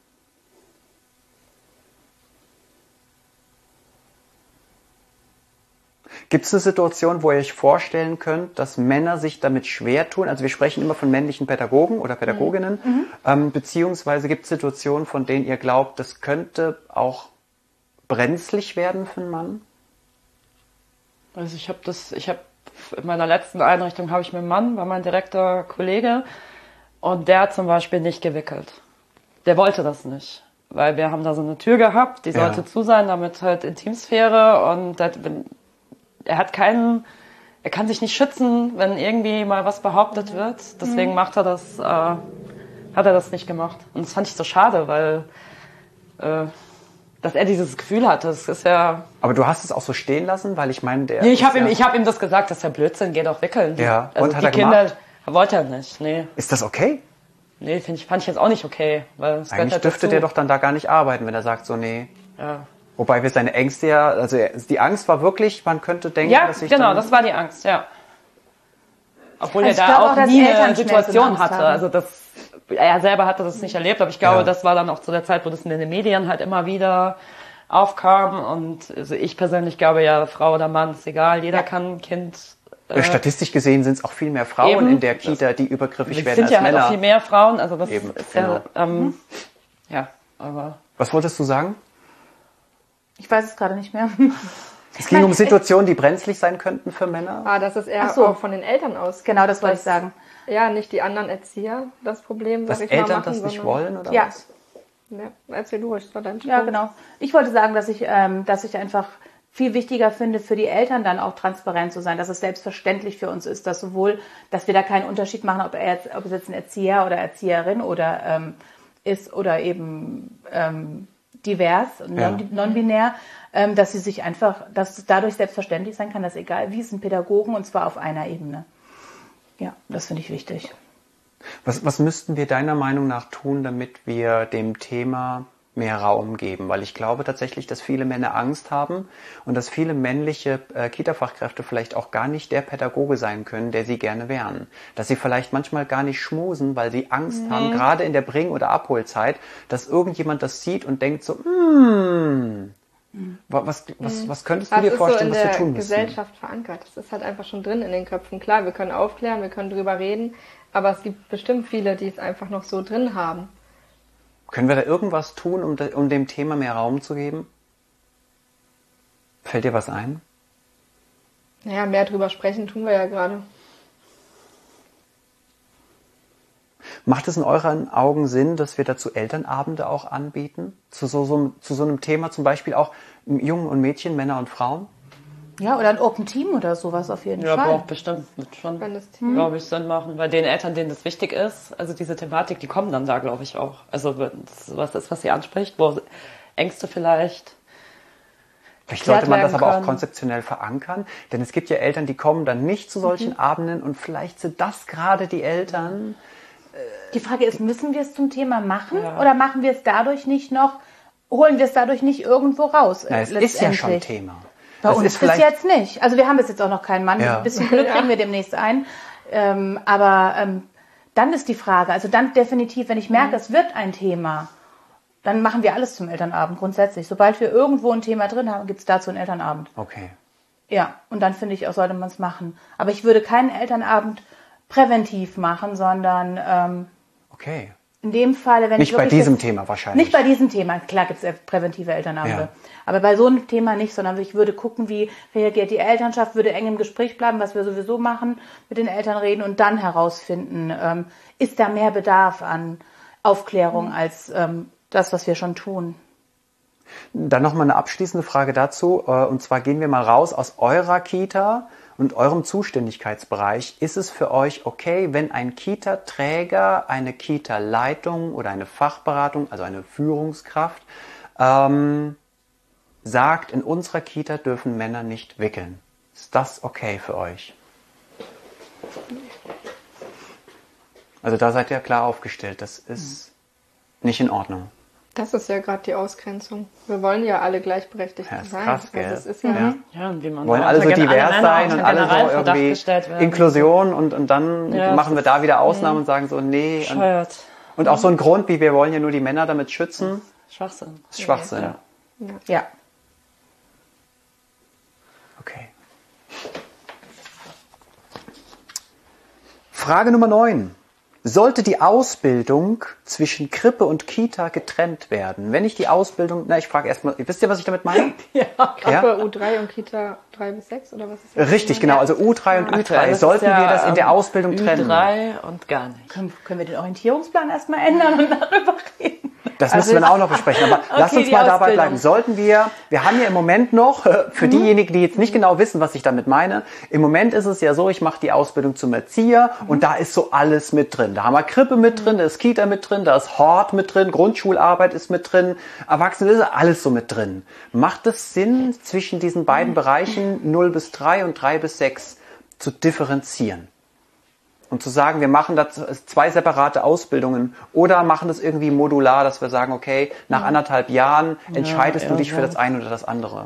Gibt es eine Situation, wo ihr euch vorstellen könnt, dass Männer sich damit schwer tun? Also wir sprechen immer von männlichen Pädagogen oder Pädagoginnen. Beziehungsweise gibt es Situationen, von denen ihr glaubt, das könnte auch brenzlig werden für einen Mann? Also ich habe in meiner letzten Einrichtung habe ich mit einem Mann, war mein direkter Kollege, und der hat zum Beispiel nicht gewickelt. Der wollte das nicht. Weil wir haben da so eine Tür gehabt, die sollte zu sein, damit halt Intimsphäre, und er kann sich nicht schützen, wenn irgendwie mal was behauptet wird. Deswegen hat er das nicht gemacht. Und das fand ich so schade, weil dass er dieses Gefühl hatte, das ist ja... Aber du hast es auch so stehen lassen, weil ich meine, der... Nee, ich hab ihm das gesagt, das ist ja Blödsinn, geh doch wickeln. Ja, also und hat die er Kinder gemacht? wollte er nicht, nee. Ist das okay? Nee, fand ich jetzt auch nicht okay. Weil es Eigentlich dürfte der doch dann da gar nicht arbeiten, wenn er sagt so, nee. Ja. Wobei wir seine Ängste ja, also die Angst war wirklich, man könnte denken, Ja, dass ich genau, dann, das war die Angst, ja. Obwohl Also er ich da glaube auch auch, dass nie eine Eltern schnell so eine Situation Angst hatte. haben. Also er selber hatte das nicht erlebt, aber ich glaube, Ja. das war dann auch zu der Zeit, wo das in den Medien halt immer wieder aufkam. Und also ich persönlich glaube ja, Frau oder Mann, ist egal, jeder kann ein Kind... statistisch gesehen sind es auch viel mehr Frauen eben, in der Kita, die übergriffig es werden sind als ja halt Männer. auch viel mehr Frauen, also das Eben, ist genau. ja... ja, aber... Was wolltest du sagen? Ich weiß es gerade nicht mehr. Es ging um Situationen, die brenzlig sein könnten für Männer. Dass es eher Ach so. auch von den Eltern ausgeht. Genau, das wollte ich sagen. Ja, nicht die anderen Erzieher das Problem, Dass sag ich mal, Eltern machen, das nicht sondern- wollen, oder Ja. was? Ja, erzähl du, das war dein Ja, Punkt. genau. Ich wollte sagen, dass ich einfach viel wichtiger finde, für die Eltern dann auch transparent zu sein, dass es selbstverständlich für uns ist, dass wir da keinen Unterschied machen, ob es jetzt ein Erzieher oder Erzieherin oder ist oder eben divers und non-binär, dass sie sich einfach, dass es dadurch selbstverständlich sein kann, dass egal wie, es sind Pädagogen, und zwar auf einer Ebene. Ja, das finde ich wichtig. Was müssten wir deiner Meinung nach tun, damit wir dem Thema mehr Raum geben, weil ich glaube tatsächlich, dass viele Männer Angst haben und dass viele männliche Kita-Fachkräfte vielleicht auch gar nicht der Pädagoge sein können, der sie gerne wären. Dass sie vielleicht manchmal gar nicht schmusen, weil sie Angst haben, gerade in der Bring- oder Abholzeit, dass irgendjemand das sieht und denkt so, was könntest du dir vorstellen, was wir tun müssen? Das ist so in der Gesellschaft verankert. Das ist halt einfach schon drin in den Köpfen. Klar, wir können aufklären, wir können drüber reden, aber es gibt bestimmt viele, die es einfach noch so drin haben. Können wir da irgendwas tun, um dem Thema mehr Raum zu geben? Fällt dir was ein? Naja, mehr drüber sprechen tun wir ja gerade. Macht es in euren Augen Sinn, dass wir dazu Elternabende auch anbieten? Zu so einem Thema zum Beispiel auch Jungen und Mädchen, Männer und Frauen? Ja, oder ein Open Team oder sowas auf jeden Fall. Ja, braucht bestimmt schon, glaube ich, Sinn machen. Weil den Eltern, denen das wichtig ist, also diese Thematik, die kommen dann da, glaube ich, auch. Also wenn es was ist, was sie anspricht, wo Ängste vielleicht sollte man das aber auch konzeptionell verankern. Denn es gibt ja Eltern, die kommen dann nicht zu solchen Abenden und vielleicht sind das gerade die Eltern. Die Frage ist, müssen wir es zum Thema machen oder machen wir es dadurch nicht noch, holen wir es dadurch nicht irgendwo raus? Na, es ist ja schon Thema. Bei uns bis jetzt nicht. Also wir haben bis jetzt auch noch keinen Mann. Ja. Ein bisschen Glück kriegen wir demnächst ein. Aber dann ist die Frage, also dann definitiv, wenn ich merke, es wird ein Thema, dann machen wir alles zum Elternabend grundsätzlich. Sobald wir irgendwo ein Thema drin haben, gibt es dazu einen Elternabend. Okay. Ja, und dann finde ich auch, sollte man es machen. Aber ich würde keinen Elternabend präventiv machen, sondern okay. In dem Fall, wenn nicht bei diesem Thema wahrscheinlich. Nicht bei diesem Thema. Klar gibt es präventive Elternabende. Ja. Aber bei so einem Thema nicht, sondern ich würde gucken, wie reagiert die Elternschaft, würde eng im Gespräch bleiben, was wir sowieso machen, mit den Eltern reden und dann herausfinden, ist da mehr Bedarf an Aufklärung als das, was wir schon tun. Dann nochmal eine abschließende Frage dazu. Und zwar gehen wir mal raus aus eurer Kita und eurem Zuständigkeitsbereich. Ist es für euch okay, wenn ein Kita-Träger, eine Kita-Leitung oder eine Fachberatung, also eine Führungskraft, sagt, in unserer Kita dürfen Männer nicht wickeln? Ist das okay für euch? Also da seid ihr klar aufgestellt. Das ist nicht in Ordnung. Das ist ja gerade die Ausgrenzung. Wir wollen ja alle gleichberechtigt sein. Krass, gell? Also es ist und wie man wollen alle so divers sein und alle so irgendwie Inklusion und dann machen wir da wieder Ausnahmen und sagen so, nee. Und auch so ein Grund, wie wir wollen ja nur die Männer damit schützen. Schwachsinn. Das ist Schwachsinn. Ja. Okay. Frage Nummer 9. Sollte die Ausbildung zwischen Krippe und Kita getrennt werden? Wenn ich die Ausbildung, ich frage erstmal, wisst ihr, was ich damit meine? Krippe U3 und Kita 3 bis 6 oder was ist das? Richtig, genau, also U3 und Ü3. Sollten wir das in der Ausbildung trennen? U3 und gar nicht. Können wir den Orientierungsplan erstmal ändern und darüber reden? Das müssen wir dann auch noch besprechen, aber lasst uns mal dabei bleiben. Sollten wir haben ja im Moment noch, für diejenigen, die jetzt nicht genau wissen, was ich damit meine, im Moment ist es ja so, ich mache die Ausbildung zum Erzieher und da ist so alles mit drin. Da haben wir Krippe mit drin, da ist Kita mit drin, da ist Hort mit drin, Grundschularbeit ist mit drin, Erwachsene ist alles so mit drin. Macht es Sinn, zwischen diesen beiden Bereichen 0 bis 3 und 3 bis 6 zu differenzieren? Und zu sagen, wir machen da 2 separate Ausbildungen oder machen das irgendwie modular, dass wir sagen, okay, nach 1,5 Jahren entscheidest du dich für das eine oder das andere.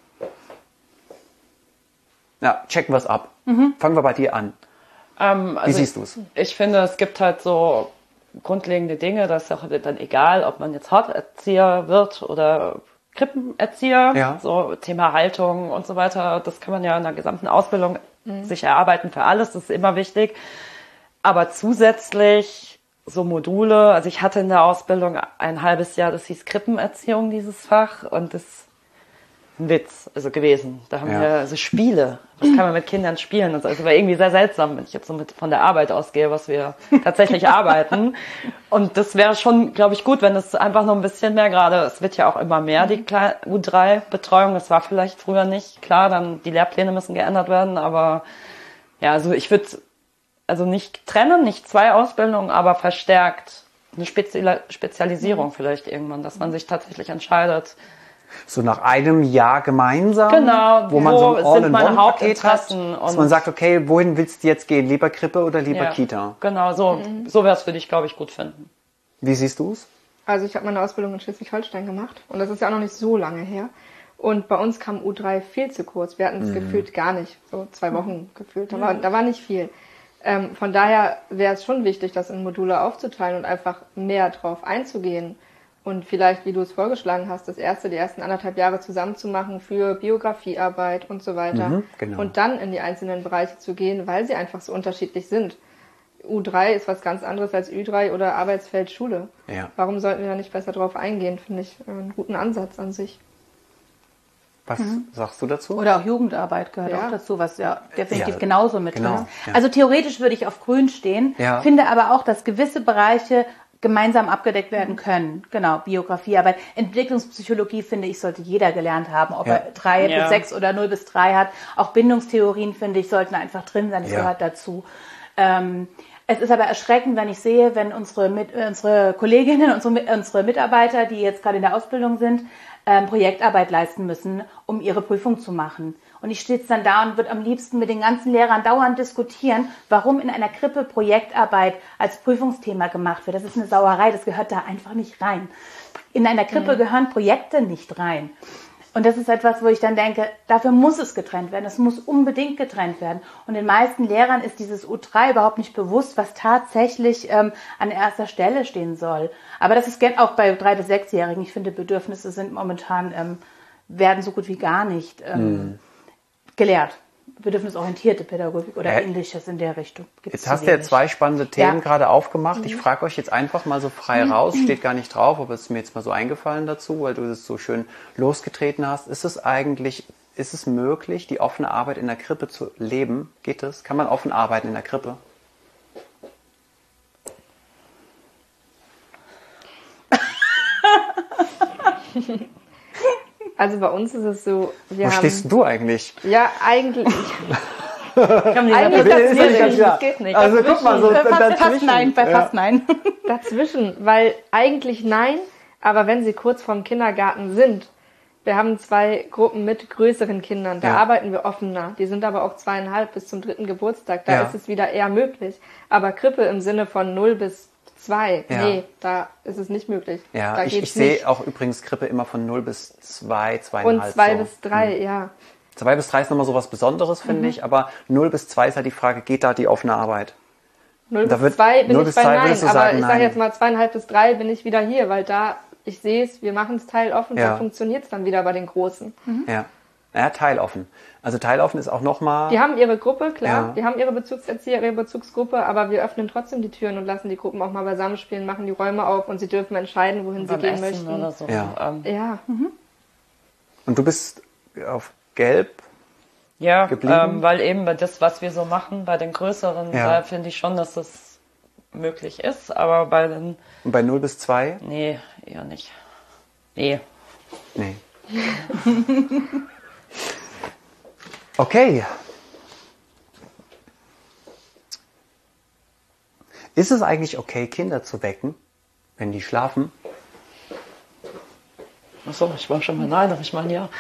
Ja, checken wir es ab. Fangen wir bei dir an. Wie siehst du es? Ich finde, es gibt halt so grundlegende Dinge, das ist auch dann egal, ob man jetzt Horterzieher wird oder Krippenerzieher, so Thema Haltung und so weiter, das kann man ja in der gesamten Ausbildung sich erarbeiten für alles, das ist immer wichtig. Aber zusätzlich so Module, also ich hatte in der Ausbildung ein halbes Jahr, das hieß Krippenerziehung, dieses Fach, und das ist ein Witz gewesen. Da haben wir so Spiele, was kann man mit Kindern spielen? Das war irgendwie sehr seltsam, wenn ich jetzt so von der Arbeit ausgehe, was wir tatsächlich arbeiten. Und das wäre schon, glaube ich, gut, wenn es einfach noch ein bisschen mehr, gerade, es wird ja auch immer mehr, die U3-Betreuung, das war vielleicht früher nicht, klar, dann die Lehrpläne müssen geändert werden, aber ja, also ich würde nicht trennen, nicht 2 Ausbildungen, aber verstärkt eine Spezialisierung vielleicht irgendwann, dass man sich tatsächlich entscheidet. So nach einem Jahr gemeinsam, genau, wo man so ein All-in-One-Paket hat, und dass man sagt, okay, wohin willst du jetzt gehen? Lieber Krippe oder lieber Kita? Genau, so wäre es für dich, glaube ich, gut finden. Wie siehst du es? Also ich habe meine Ausbildung in Schleswig-Holstein gemacht und das ist ja auch noch nicht so lange her. Und bei uns kam U3 viel zu kurz. Wir hatten es gefühlt gar nicht, so 2 Wochen gefühlt. Da war nicht viel. Von daher wäre es schon wichtig, das in Module aufzuteilen und einfach mehr drauf einzugehen. Und vielleicht, wie du es vorgeschlagen hast, die ersten 1,5 Jahre zusammen zu machen für Biografiearbeit und so weiter. Genau. Und dann in die einzelnen Bereiche zu gehen, weil sie einfach so unterschiedlich sind. U3 ist was ganz anderes als Ü3 oder Arbeitsfeld Schule. Ja. Warum sollten wir da nicht besser drauf eingehen? Finde ich einen guten Ansatz an sich. Was sagst du dazu? Oder auch Jugendarbeit gehört auch dazu, was ja definitiv genauso mit genau, drin ist. Also theoretisch würde ich auf Grün stehen, finde aber auch, dass gewisse Bereiche gemeinsam abgedeckt werden können. Genau, Biografiearbeit. Entwicklungspsychologie, finde ich, sollte jeder gelernt haben, ob er 3 bis 6 oder 0 bis 3 hat. Auch Bindungstheorien, finde ich, sollten einfach drin sein, das gehört dazu. Es ist aber erschreckend, wenn ich sehe, wenn unsere Kolleginnen, unsere Mitarbeiter, die jetzt gerade in der Ausbildung sind, Projektarbeit leisten müssen, um ihre Prüfung zu machen. Und ich stehe dann da und würde am liebsten mit den ganzen Lehrern dauernd diskutieren, warum in einer Krippe Projektarbeit als Prüfungsthema gemacht wird. Das ist eine Sauerei, das gehört da einfach nicht rein. In einer Krippe gehören Projekte nicht rein. Und das ist etwas, wo ich dann denke, dafür muss es getrennt werden. Es muss unbedingt getrennt werden. Und den meisten Lehrern ist dieses U3 überhaupt nicht bewusst, was tatsächlich an erster Stelle stehen soll. Aber das ist auch bei 3- bis 6-Jährigen. Ich finde, Bedürfnisse sind momentan, werden so gut wie gar nicht gelehrt. Bedürfnisorientierte Pädagogik oder Ähnliches in der Richtung. Jetzt hast du ja 2 spannende Themen gerade aufgemacht. Ich frage euch jetzt einfach mal so frei raus, steht gar nicht drauf, aber es ist mir jetzt mal so eingefallen dazu, weil du das so schön losgetreten hast. Ist es möglich, die offene Arbeit in der Krippe zu leben? Geht das? Kann man offen arbeiten in der Krippe? Also bei uns ist es so, Wo stehst du eigentlich? Ja, eigentlich. Das geht nicht. Also guck mal, so fast nein. Dazwischen, weil eigentlich nein, aber wenn sie kurz vorm Kindergarten sind, wir haben 2 Gruppen mit größeren Kindern, da arbeiten wir offener. Die sind aber auch 2,5 bis zum 3. Geburtstag, da ist es wieder eher möglich. Aber Krippe im Sinne von 0 bis 2, nee, da ist es nicht möglich. Ja, da ich sehe auch übrigens Krippe immer von 0 bis 2, 2,5. Und 2 bis 3, ja. 2 bis 3 ist nochmal so was Besonderes, finde ich, aber 0 bis 2 ist halt die Frage, geht da die offene Arbeit? 0 bis 2 bin ich bei nein, aber ich sage jetzt mal 2,5 bis 3 bin ich wieder hier, weil da, ich sehe es, wir machen es teiloffen, da funktioniert es dann wieder bei den Großen. Ja, teiloffen. Also teiloffen ist auch nochmal... Die haben ihre Gruppe, klar, die haben ihre Bezugserzieher, ihre Bezugsgruppe, aber wir öffnen trotzdem die Türen und lassen die Gruppen auch mal beisammen spielen, machen die Räume auf und sie dürfen entscheiden, wohin sie gehen möchten. Oder so. Und du bist auf Gelb geblieben? Weil eben bei das, was wir so machen, bei den Größeren, da finde ich schon, dass das möglich ist, aber bei den... Und bei 0 bis 2? Nee, eher nicht. Nee. Okay. Ist es eigentlich okay, Kinder zu wecken, wenn die schlafen? Achso, ich war schon mal nein, aber ich meine ja.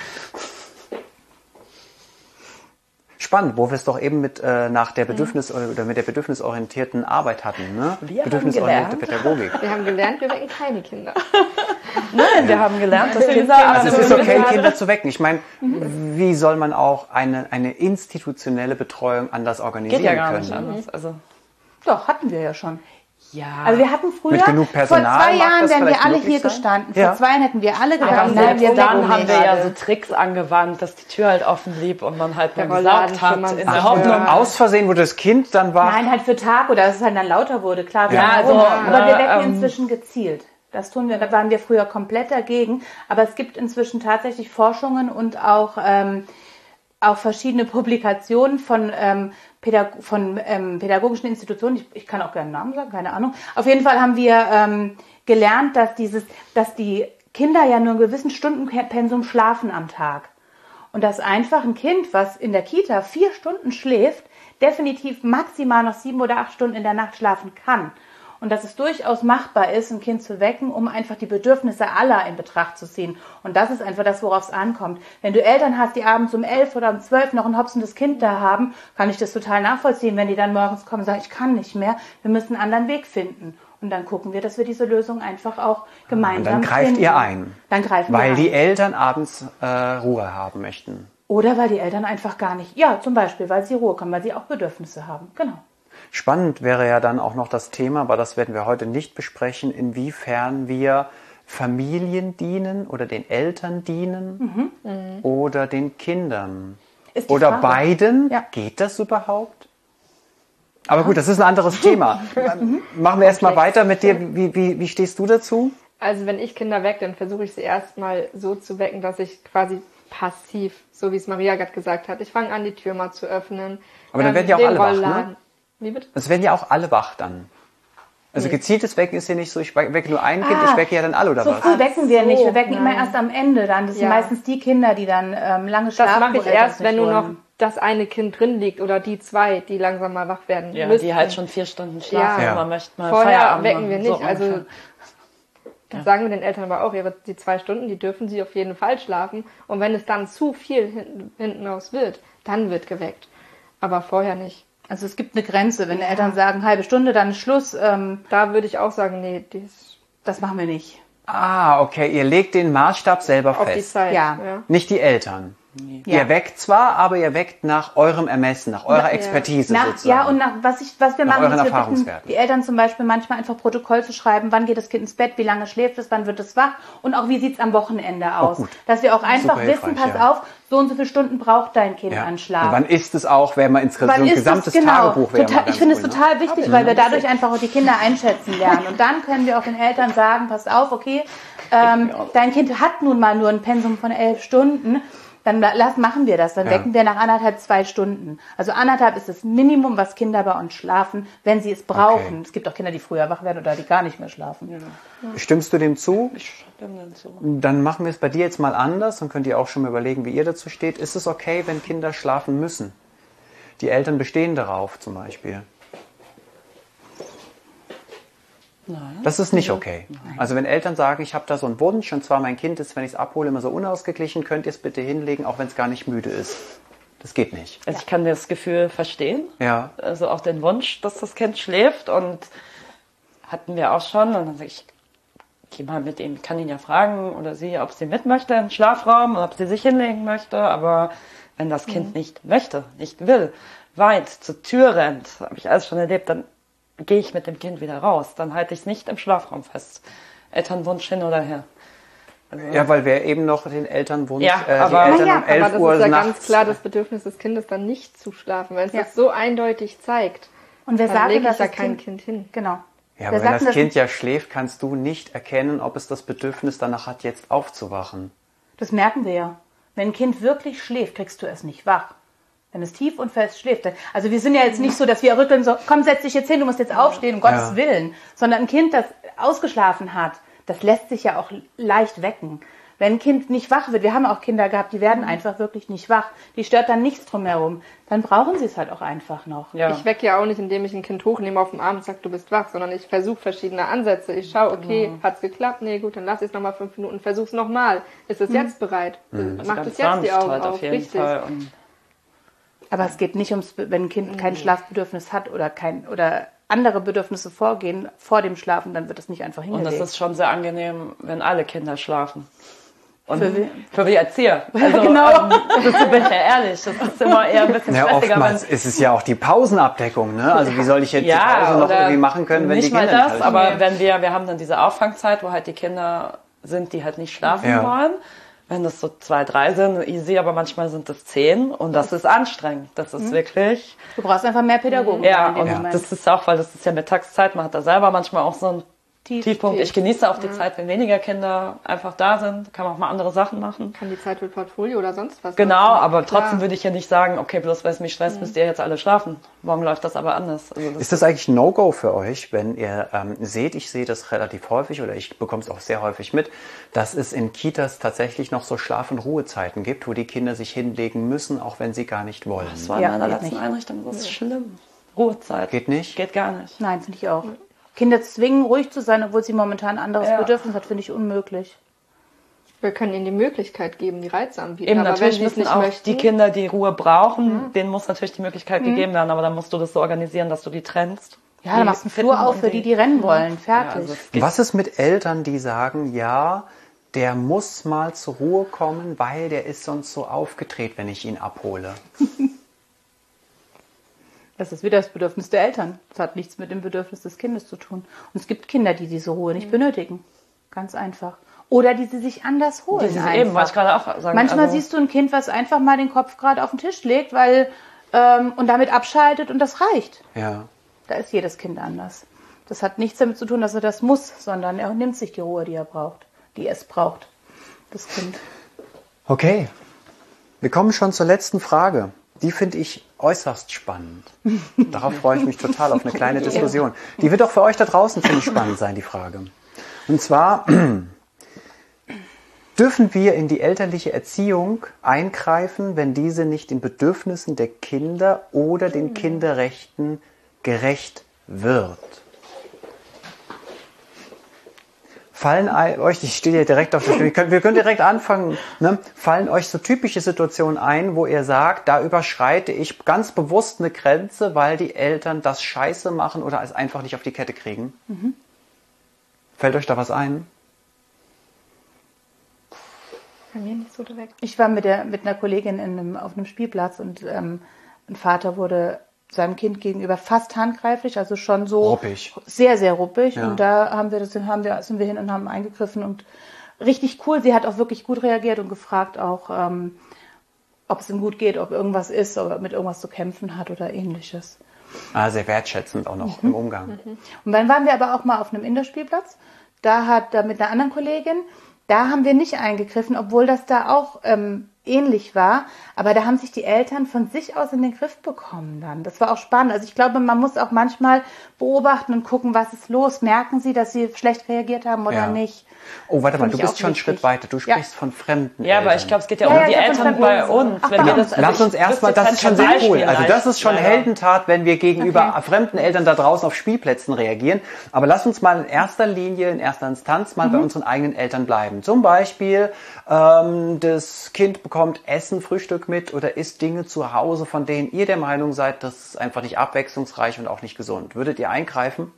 Spannend, wo wir es doch eben mit nach der oder mit der bedürfnisorientierten Arbeit hatten, ne? Bedürfnisorientierte Pädagogik. Wir haben gelernt, wir wecken keine Kinder. Nein, wir haben gelernt, dass Kinder... Also es ist okay, Kinder zu wecken. Ich meine, wie soll man auch eine institutionelle Betreuung anders organisieren können? Geht ja gar nicht anders. Also. Doch, hatten wir ja schon. Ja. Also wir hatten früher, mit genug Personal, vor 2 Jahren wären wir alle hier gestanden. Vor 2 Jahren hätten wir alle gedacht, dann haben wir ja so Tricks angewandt, dass die Tür halt offen blieb und man halt mal gesagt hat, in der Hoffnung. Aus Versehen, wo das Kind dann war. Nein, halt für Tag oder dass es halt dann lauter wurde, klar. Aber wir wecken inzwischen gezielt. Das tun wir, da waren wir früher komplett dagegen. Aber es gibt inzwischen tatsächlich Forschungen und auch verschiedene Publikationen von pädagogischen Institutionen. Ich kann auch gerne Namen sagen, keine Ahnung. Auf jeden Fall haben wir gelernt, dass die Kinder ja nur einen gewissen Stundenpensum schlafen am Tag. Und dass einfach ein Kind, was in der Kita 4 Stunden schläft, definitiv maximal noch 7 oder 8 Stunden in der Nacht schlafen kann. Und dass es durchaus machbar ist, ein Kind zu wecken, um einfach die Bedürfnisse aller in Betracht zu ziehen. Und das ist einfach das, worauf es ankommt. Wenn du Eltern hast, die abends um 11 oder um 12 noch ein hopsendes Kind da haben, kann ich das total nachvollziehen, wenn die dann morgens kommen und sagen, ich kann nicht mehr, wir müssen einen anderen Weg finden. Und dann gucken wir, dass wir diese Lösung einfach auch gemeinsam finden. Und dann greift ihr ein. Dann greifen wir ein. Weil die Eltern abends Ruhe haben möchten. Oder weil die Eltern einfach gar nicht, ja, zum Beispiel, weil sie Ruhe kommen, weil sie auch Bedürfnisse haben. Genau. Spannend wäre ja dann auch noch das Thema, aber das werden wir heute nicht besprechen, inwiefern wir Familien dienen oder den Eltern dienen oder den Kindern. Ist die Oder Frage. beiden. Ja. Geht das überhaupt? Aber gut, das ist ein anderes Thema. Machen wir erstmal weiter mit dir. Wie stehst du dazu? Also wenn ich Kinder wecke, dann versuche ich sie erstmal so zu wecken, dass ich quasi passiv, so wie es Maria gerade gesagt hat, ich fange an, die Tür mal zu öffnen. Aber dann werden ja auch den alle wach, Rollladen. ne? Wie bitte? Es werden ja auch alle wach dann. Also gezieltes Wecken ist ja nicht so, ich wecke nur ein Kind, ich wecke ja dann alle, oder So was? früh wecken wir nicht. Wir wecken nein. immer erst am Ende dann. Das sind Ja. meistens die Kinder, die dann lange schlafen. Das mache wo ich Eltern erst, nicht wenn nur noch wollen. das eine Kind drin liegt oder die zwei, die langsam mal wach werden Ja, müssten. die halt schon 4 Stunden schlafen. Ja. Man möchte mal Vorher Feierabend wecken wir machen, nicht. so Also ungefähr. das sagen wir den Eltern aber auch. Die 2 Stunden, die dürfen sie auf jeden Fall schlafen. Und wenn es dann zu viel hinten raus wird, dann wird geweckt. Aber vorher nicht. Also es gibt eine Grenze. Wenn Eltern sagen, halbe Stunde, dann ist Schluss. Da würde ich auch sagen, nee, Das machen wir nicht. Ah, okay, ihr legt den Maßstab selber auf die fest. Zeit. Ja. Nicht die Eltern. Ja. Ihr weckt zwar, aber ihr weckt nach eurem Ermessen, nach eurer Expertise sozusagen. Ja, und was wir Nach machen, euren ist, wir bitten Erfahrungswerten. die Eltern zum Beispiel manchmal einfach Protokoll zu schreiben, wann geht das Kind ins Bett, wie lange schläft es, wann wird es wach und auch wie sieht's am Wochenende aus. gut. Dass wir auch einfach Super wissen, hilfreich, pass ja. auf, so und so viele Stunden braucht dein Kind Ja. an Schlaf. Und wann ist es auch, wenn man so ein gesamtes Tagebuch wäre? Total, ich finde es total wichtig, weil wir dadurch einfach auch die Kinder einschätzen lernen. Und dann können wir auch den Eltern sagen, pass auf, okay, dein Kind hat nun mal nur ein Pensum von 11 Stunden, dann machen wir das. Dann wecken wir nach 1,5, 2 Stunden. Also 1,5 ist das Minimum, was Kinder bei uns schlafen, wenn sie es brauchen. Okay. Es gibt auch Kinder, die früher wach werden oder die gar nicht mehr schlafen. Stimmst du dem zu? Ich stimme dazu. Dann machen wir es bei dir jetzt mal anders und könnt ihr auch schon mal überlegen, wie ihr dazu steht. Ist es okay, wenn Kinder schlafen müssen? Die Eltern bestehen darauf zum Beispiel. Nein. Das ist nicht okay. Also wenn Eltern sagen, ich habe da so einen Wunsch und zwar mein Kind ist, wenn ich es abhole, immer so unausgeglichen, könnt ihr es bitte hinlegen, auch wenn es gar nicht müde ist. Das geht nicht. Also ich kann das Gefühl verstehen. Ja. Also auch den Wunsch, dass das Kind schläft und hatten wir auch schon. Und dann sage ich gehe mal mit ihm, kann ihn ja fragen oder sie, ob sie mit möchte im Schlafraum oder ob sie sich hinlegen möchte. Aber wenn das Kind nicht möchte, nicht will, weint, zur Tür rennt, habe ich alles schon erlebt, dann gehe ich mit dem Kind wieder raus. Dann halte ich es nicht im Schlafraum fest. Elternwunsch hin oder her. Also, Ja, weil wir eben noch den Elternwunsch, Ja, die aber- Eltern Ja, um 11 Aber das Uhr ist ja nachts. ganz klar das Bedürfnis des Kindes, dann nicht zu schlafen, wenn es Ja. das so eindeutig zeigt. Und wer Dann sagt, lege dass ich da das kein Kind hin. Genau. Ja, Wer aber wenn sagt das denn, Kind ja schläft, kannst du nicht erkennen, ob es das Bedürfnis danach hat, jetzt aufzuwachen. Das merken wir ja. Wenn ein Kind wirklich schläft, kriegst du es nicht wach. Wenn es tief und fest schläft. Also wir sind ja jetzt nicht so, dass wir rütteln so, komm, setz dich jetzt hin, du musst jetzt aufstehen, um Gottes Willen. Sondern ein Kind, das ausgeschlafen hat, das lässt sich ja auch leicht wecken. Wenn ein Kind nicht wach wird, wir haben auch Kinder gehabt, die werden einfach wirklich nicht wach. Die stört dann nichts drumherum. Dann brauchen sie es halt auch einfach noch. ja. Ich wecke ja auch nicht, indem ich ein Kind hochnehme auf dem Arm und sage, du bist wach, sondern ich versuche verschiedene Ansätze. Ich schaue, okay, hat's geklappt? Nee, gut, dann lass ich es nochmal 5 Minuten, versuch's nochmal. Ist es jetzt bereit? Macht Ganz es jetzt die sanft Augen halt auf? auf jeden Richtig. Fall. Und Aber es geht nicht ums, wenn ein Kind kein Schlafbedürfnis hat oder andere Bedürfnisse vorgehen vor dem Schlafen, dann wird es nicht einfach Und hingelegt. das ist schon sehr angenehm, wenn alle Kinder schlafen. Und Für für die Erzieher. Also, genau. Das bin ich ja ehrlich. Das ist immer eher ein bisschen Ja, stressiger. oftmals ist es ja auch die Pausenabdeckung, ne? Also wie soll ich jetzt die Pause noch oder irgendwie machen können, wenn die nicht Kinder mal das, nicht aber halten? wenn wir haben dann diese Auffangzeit, wo halt die Kinder sind, die halt nicht schlafen Ja. wollen. Wenn das so 2, 3 sind, easy, aber manchmal sind das 10 und das ist anstrengend. Das ist wirklich, Du brauchst einfach mehr Pädagogen. ja, in dem und Moment. das ist auch, weil das ist ja Mittagszeit, man hat da selber manchmal auch so einen Tiefpunkt. Ich genieße auch die Zeit, wenn weniger Kinder einfach da sind, kann man auch mal andere Sachen machen. Kann die Zeit für Portfolio oder sonst was Genau, nutzen. aber Klar. trotzdem würde ich ja nicht sagen, okay, bloß weil es mich stresst, müsst ihr jetzt alle schlafen. Morgen läuft das aber anders. Also das Ist das eigentlich ein No-Go für euch, wenn ihr seht, ich sehe das relativ häufig oder ich bekomme es auch sehr häufig mit, dass es in Kitas tatsächlich noch so Schlaf- und Ruhezeiten gibt, wo die Kinder sich hinlegen müssen, auch wenn sie gar nicht wollen. Das war in Ja, meiner geht letzten nicht. Einrichtung, das ist schlimm. Ruhezeit. Geht nicht? Geht gar nicht. Nein, finde ich auch. Kinder zwingen, ruhig zu sein, obwohl sie momentan ein anderes Bedürfnis hat, finde ich unmöglich. Wir können ihnen die Möglichkeit geben, die Reize anbieten. Eben, aber natürlich wenn müssen nicht auch möchten, die Kinder, die Ruhe brauchen, denen muss natürlich die Möglichkeit gegeben werden, aber dann musst du das so organisieren, dass du die trennst. Ja, dann machst du einen Flur auf für die rennen wollen. Fertig. Ja, also Was ist mit Eltern, die sagen, ja, der muss mal zur Ruhe kommen, weil der ist sonst so aufgedreht, wenn ich ihn abhole? Das ist wieder das Bedürfnis der Eltern. Das hat nichts mit dem Bedürfnis des Kindes zu tun. Und es gibt Kinder, die diese Ruhe nicht benötigen. Ganz einfach. Oder die sie sich anders holen. Eben, wollte ich gerade auch sagen. Manchmal siehst du ein Kind, was einfach mal den Kopf gerade auf den Tisch legt, weil und damit abschaltet und das reicht. Ja. Da ist jedes Kind anders. Das hat nichts damit zu tun, dass er das muss, sondern er nimmt sich die Ruhe, die es braucht, das Kind. Okay, wir kommen schon zur letzten Frage. Die finde ich äußerst spannend. Darauf freue ich mich total, auf eine kleine Diskussion. Die wird auch für euch da draußen ziemlich spannend sein, die Frage. Und zwar, dürfen wir in die elterliche Erziehung eingreifen, wenn diese nicht den Bedürfnissen der Kinder oder den Kinderrechten gerecht wird? Fallen euch, ich stehe hier direkt auf der Stimme, wir können direkt anfangen, ne? Fallen euch so typische Situationen ein, wo ihr sagt, da überschreite ich ganz bewusst eine Grenze, weil die Eltern das scheiße machen oder es einfach nicht auf die Kette kriegen? Fällt euch da was ein? bei mir nicht so direkt. Ich war mit einer Kollegin auf einem Spielplatz und ein Vater wurde seinem Kind gegenüber fast handgreiflich, also schon so Ruppig. Sehr, sehr ruppig. Ja. Und da sind wir hin und haben eingegriffen und richtig cool. Sie hat auch wirklich gut reagiert und gefragt auch, ob es ihm gut geht, ob irgendwas ist, ob er mit irgendwas zu kämpfen hat oder ähnliches. Sehr wertschätzend auch noch im Umgang. Und dann waren wir aber auch mal auf einem Indoor-Spielplatz. Da mit einer anderen Kollegin, da haben wir nicht eingegriffen, obwohl das da auch ähnlich war. Aber da haben sich die Eltern von sich aus in den Griff bekommen dann. Das war auch spannend. Also ich glaube, man muss auch manchmal beobachten und gucken, was ist los. Merken sie, dass sie schlecht reagiert haben oder nicht? Oh, warte mal, Finde du ich bist auch schon einen wichtig. Schritt weiter. Du sprichst von fremden Ja, Eltern. aber ich glaube, es geht ja Ja, um ja, die ich hab Eltern von bei fremden- uns. Ach, Wenn bei wir uns. das, Lass uns erstmal, das ist schon sehr cool. Also das ist schon Heldentat, wenn wir gegenüber fremden Eltern da draußen auf Spielplätzen reagieren. Aber lass uns mal in erster Linie, in erster Instanz mal bei unseren eigenen Eltern bleiben. Zum Beispiel, das Kind bekommt Essen, Frühstück mit oder isst Dinge zu Hause, von denen ihr der Meinung seid, das ist einfach nicht abwechslungsreich und auch nicht gesund. Würdet ihr eingreifen?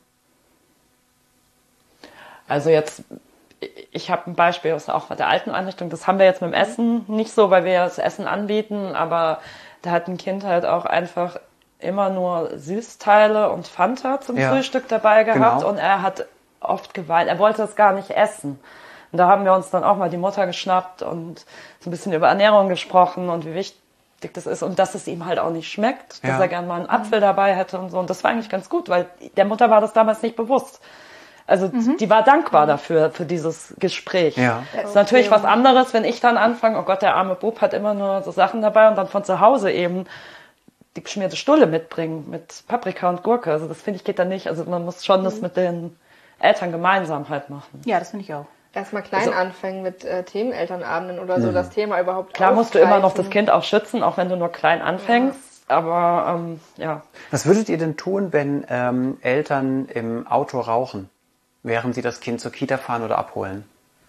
Also jetzt, ich habe ein Beispiel aus auch der alten Einrichtung. Das haben wir jetzt mit dem Essen nicht so, weil wir ja das Essen anbieten. Aber da hat ein Kind halt auch einfach immer nur Süßteile und Fanta zum Frühstück dabei gehabt. Genau. Und er hat oft geweint. Er wollte das gar nicht essen. Und da haben wir uns dann auch mal die Mutter geschnappt und so ein bisschen über Ernährung gesprochen und wie wichtig das ist und dass es ihm halt auch nicht schmeckt, dass er gerne mal einen Apfel dabei hätte und so. Und das war eigentlich ganz gut, weil der Mutter war das damals nicht bewusst. Also die war dankbar dafür, für dieses Gespräch. Ja. Das ist natürlich was anderes, wenn ich dann anfange, oh Gott, der arme Bub hat immer nur so Sachen dabei und dann von zu Hause eben die geschmierte Stulle mitbringen mit Paprika und Gurke. Also das finde ich geht dann nicht. Also man muss schon das mit den Eltern gemeinsam halt machen. Ja, das finde ich auch. Erstmal klein anfangen mit Themenelternabenden oder so, das Thema überhaupt Klar musst du immer noch das aufgreifen. Kind auch schützen, auch wenn du nur klein anfängst. Aber ja. Was würdet ihr denn tun, wenn Eltern im Auto rauchen, während sie das Kind zur Kita fahren oder abholen?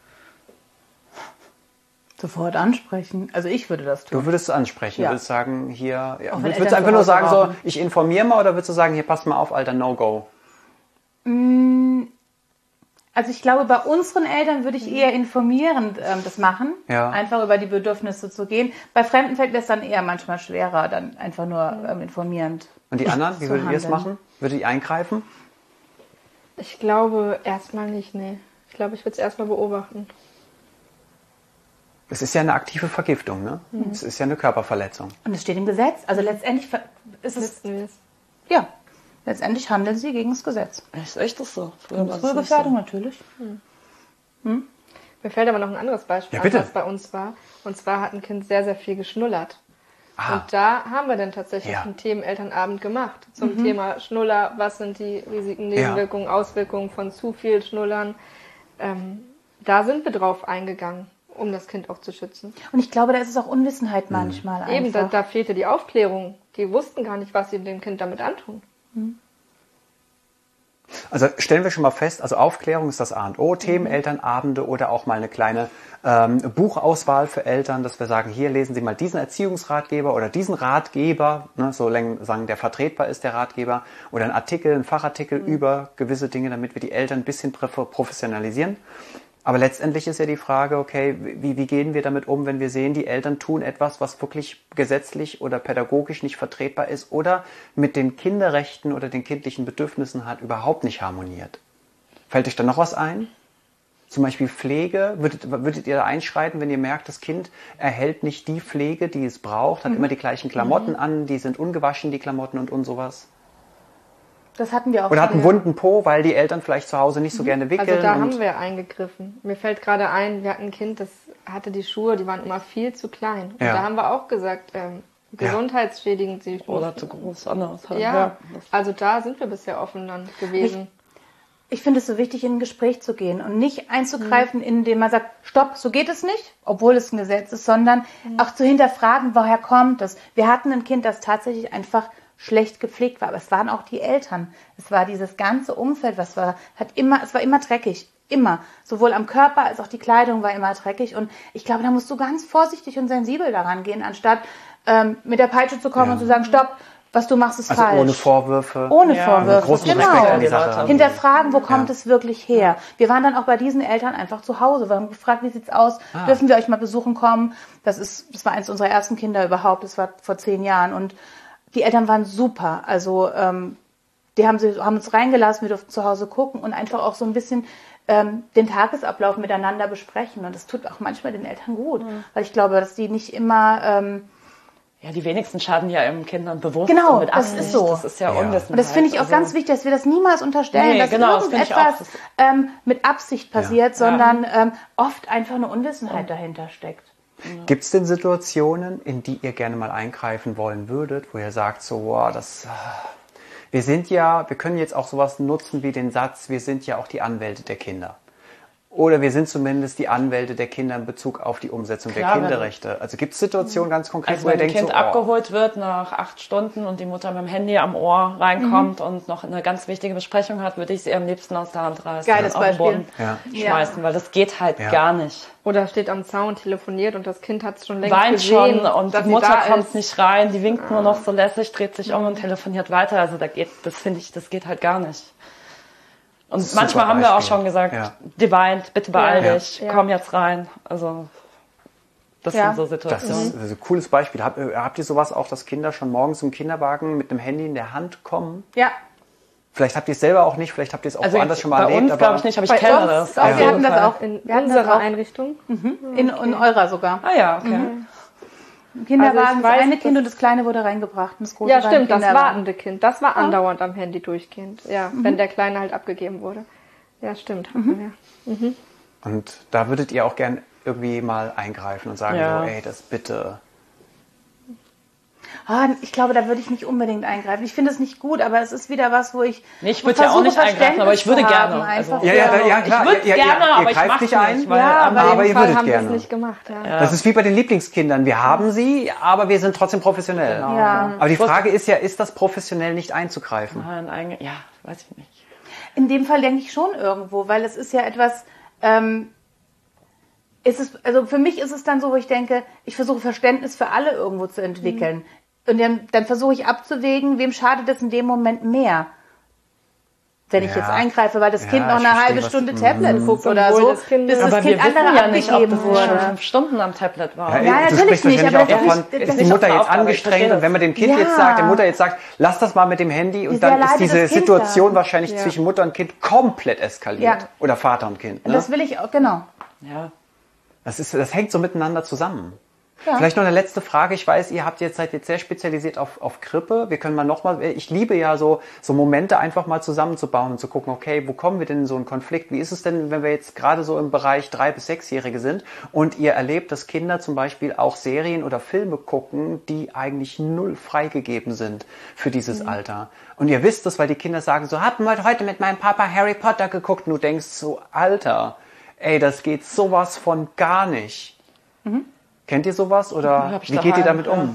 Sofort ansprechen. Also ich würde das tun. Du würdest es ansprechen, Ja. würdest sagen, hier, ja, Auch wenn würdest Eltern du einfach zu nur Hause sagen, so, rauchen. ich informiere mal, oder würdest du sagen, hier, pass mal auf, Alter, No-Go? Also ich glaube, bei unseren Eltern würde ich eher informierend das machen, Ja. einfach über die Bedürfnisse zu gehen. Bei Fremden fällt es dann eher manchmal schwerer, dann einfach nur informierend. Und die anderen, wie zu würdet ihr es handeln. machen? Würdet ihr eingreifen? Ich glaube erstmal nicht, nee. Ich glaube, ich würde es erstmal beobachten. Es ist ja eine aktive Vergiftung, ne? Es ist ja eine Körperverletzung. Und es steht im Gesetz. Also letztendlich ist es, Wissen wir es. ja, letztendlich handeln sie gegen das Gesetz. Ist echt das so? Früher war das Frühe nicht Gefährdung natürlich. Mir fällt aber noch ein anderes Beispiel Ja, an, bitte. was bei uns war. Und zwar hat ein Kind sehr, sehr viel geschnullert. Ah. Und da haben wir dann tatsächlich Ja. einen Themenelternabend gemacht zum Thema Schnuller. Was sind die Risiken, Nebenwirkungen, Auswirkungen von zu viel Schnullern? Da sind wir drauf eingegangen, um das Kind auch zu schützen. Und ich glaube, da ist es auch Unwissenheit manchmal Eben, einfach. da fehlte die Aufklärung. Die wussten gar nicht, was sie dem Kind damit antun. Also stellen wir schon mal fest, also Aufklärung ist das A und O, Themen, Elternabende oder auch mal eine kleine Buchauswahl für Eltern, dass wir sagen, hier lesen Sie mal diesen Erziehungsratgeber oder diesen Ratgeber, ne, so sagen, der vertretbar ist, der Ratgeber, oder ein Artikel, ein Fachartikel über gewisse Dinge, damit wir die Eltern ein bisschen professionalisieren. Aber letztendlich ist ja die Frage, okay, wie gehen wir damit um, wenn wir sehen, die Eltern tun etwas, was wirklich gesetzlich oder pädagogisch nicht vertretbar ist oder mit den Kinderrechten oder den kindlichen Bedürfnissen halt überhaupt nicht harmoniert. Fällt euch da noch was ein? Zum Beispiel Pflege. Würdet ihr da einschreiten, wenn ihr merkt, das Kind erhält nicht die Pflege, die es braucht, hat immer die gleichen Klamotten an, die sind ungewaschen, die Klamotten und sowas? Das hatten wir auch. Oder hat einen wunden Po, weil die Eltern vielleicht zu Hause nicht so gerne wickeln. Also da haben wir eingegriffen. Mir fällt gerade ein, wir hatten ein Kind, das hatte die Schuhe, die waren immer viel zu klein. Und da haben wir auch gesagt, gesundheitsschädigend sie oder zu groß, anders. Halt. Ja, also da sind wir bisher offen dann gewesen. Ich finde es so wichtig, in ein Gespräch zu gehen und nicht einzugreifen, indem man sagt, stopp, so geht es nicht, obwohl es ein Gesetz ist, sondern auch zu hinterfragen, woher kommt es. Wir hatten ein Kind, das tatsächlich einfach schlecht gepflegt war, aber es waren auch die Eltern. Es war dieses ganze Umfeld, es war immer dreckig, immer. Sowohl am Körper als auch die Kleidung war immer dreckig und ich glaube, da musst du ganz vorsichtig und sensibel daran gehen, anstatt mit der Peitsche zu kommen und zu sagen, stopp, was du machst, ist falsch. Also ohne Vorwürfe. Ohne Vorwürfe, großen genau. Respekt an die Sache. Hinterfragen, wo kommt es wirklich her? Wir waren dann auch bei diesen Eltern einfach zu Hause. Wir haben gefragt, wie sieht's aus? Dürfen wir euch mal besuchen kommen? Das war eins unserer ersten Kinder überhaupt. Das war vor 10 Jahren. Und die Eltern waren super. Also die haben uns reingelassen, wir durften zu Hause gucken und einfach auch so ein bisschen den Tagesablauf miteinander besprechen. Und das tut auch manchmal den Eltern gut. Weil ich glaube, dass die nicht immer... die wenigsten schaden ja ihren Kindern bewusst. Genau, und mit das ist so. Das ist ja Unwissenheit. Und das finde ich auch ganz wichtig, dass wir das niemals unterstellen, dass irgendetwas mit Absicht passiert, sondern oft einfach eine Unwissenheit dahinter steckt. Gibt es denn Situationen, in die ihr gerne mal eingreifen wollen würdet, wo ihr sagt, so, wow, wir können jetzt auch sowas nutzen wie den Satz, wir sind ja auch die Anwälte der Kinder. Oder wir sind zumindest die Anwälte der Kinder in Bezug auf die Umsetzung der Kinderrechte. Also gibt es Situationen ganz konkret, also wo ihr wenn ein denkt, Kind abgeholt wird nach 8 Stunden und die Mutter mit dem Handy am Ohr reinkommt und noch eine ganz wichtige Besprechung hat, würde ich sie am liebsten aus der Hand reißen. Geiles und auf den Boden Beispiel. schmeißen, weil das geht halt gar nicht. Oder steht am Zaun, telefoniert und das Kind hat es schon längst Weint gesehen, schon und die Mutter kommt nicht rein, die winkt nur noch so lässig, dreht sich um und telefoniert weiter. Also das geht halt gar nicht. Und super manchmal haben wir auch Beispiel. schon gesagt, die weint, bitte beeil dich, komm jetzt rein. Also das sind so Situationen. Das ist ein cooles Beispiel. Habt ihr sowas auch, dass Kinder schon morgens im Kinderwagen mit einem Handy in der Hand kommen? Ja. Vielleicht habt ihr es selber auch nicht, vielleicht habt ihr es auch woanders schon mal erlebt. Bei uns glaube ich nicht, aber ich kenne das. Wir hatten das auch in unserer Einrichtung. in eurer sogar. Ah ja, okay. Im Kinderwagen, Also das eine Kind und das kleine wurde reingebracht. Und das große Ja, war im stimmt, das Kinderwagen. wartende Kind. Das war andauernd am Handy durchgehend. Ja, wenn der Kleine halt abgegeben wurde. Ja, stimmt. Und da würdet ihr auch gern irgendwie mal eingreifen und sagen, so, ey, das bitte. Ich glaube, da würde ich nicht unbedingt eingreifen. Ich finde es nicht gut, aber es ist wieder was, wo ich ich würde ja auch nicht eingreifen, aber ich würde gerne. Also, klar. Ich würde gerne, aber ich greift mache nicht ein. nicht. Weil, aber ihr würdet haben wir gerne. es nicht gemacht. Ja. Das ist wie bei den Lieblingskindern. Wir haben sie, aber wir sind trotzdem professionell. Genau. Ja. Aber die Frage ist ja, ist das professionell nicht einzugreifen? Ja, weiß ich nicht. In dem Fall denke ich schon irgendwo, weil es ist ja etwas, also für mich ist es dann so, wo ich denke, ich versuche Verständnis für alle irgendwo zu entwickeln. Und dann versuche ich abzuwägen, wem schadet es in dem Moment mehr. Wenn ich jetzt eingreife, weil das Kind noch eine halbe Stunde Tablet guckt oder so, bis das Kind andere abgegeben wurde. Schon 5 Stunden am Tablet war. Ja, du natürlich sprichst nicht, aber wahrscheinlich auch davon, ist die Mutter jetzt angestrengt und wenn man dem Kind jetzt sagt, der Mutter jetzt sagt, lass das mal mit dem Handy und dann ist diese Situation wahrscheinlich zwischen Mutter und Kind komplett eskaliert. Oder Vater und Kind. Ne? Das will ich auch, genau. Ja. Das hängt so miteinander zusammen. Ja. Vielleicht noch eine letzte Frage. Ich weiß, ihr seid jetzt sehr spezialisiert auf Krippe. Wir können mal nochmal, ich liebe ja so Momente einfach mal zusammenzubauen und zu gucken, okay, wo kommen wir denn in so einen Konflikt? Wie ist es denn, wenn wir jetzt gerade so im Bereich 3- bis 6-Jährige sind und ihr erlebt, dass Kinder zum Beispiel auch Serien oder Filme gucken, die eigentlich null freigegeben sind für dieses Alter. Und ihr wisst es, weil die Kinder sagen so, haben wir heute mit meinem Papa Harry Potter geguckt und du denkst so, Alter, ey, das geht sowas von gar nicht. Kennt ihr sowas oder wie geht ihr damit um?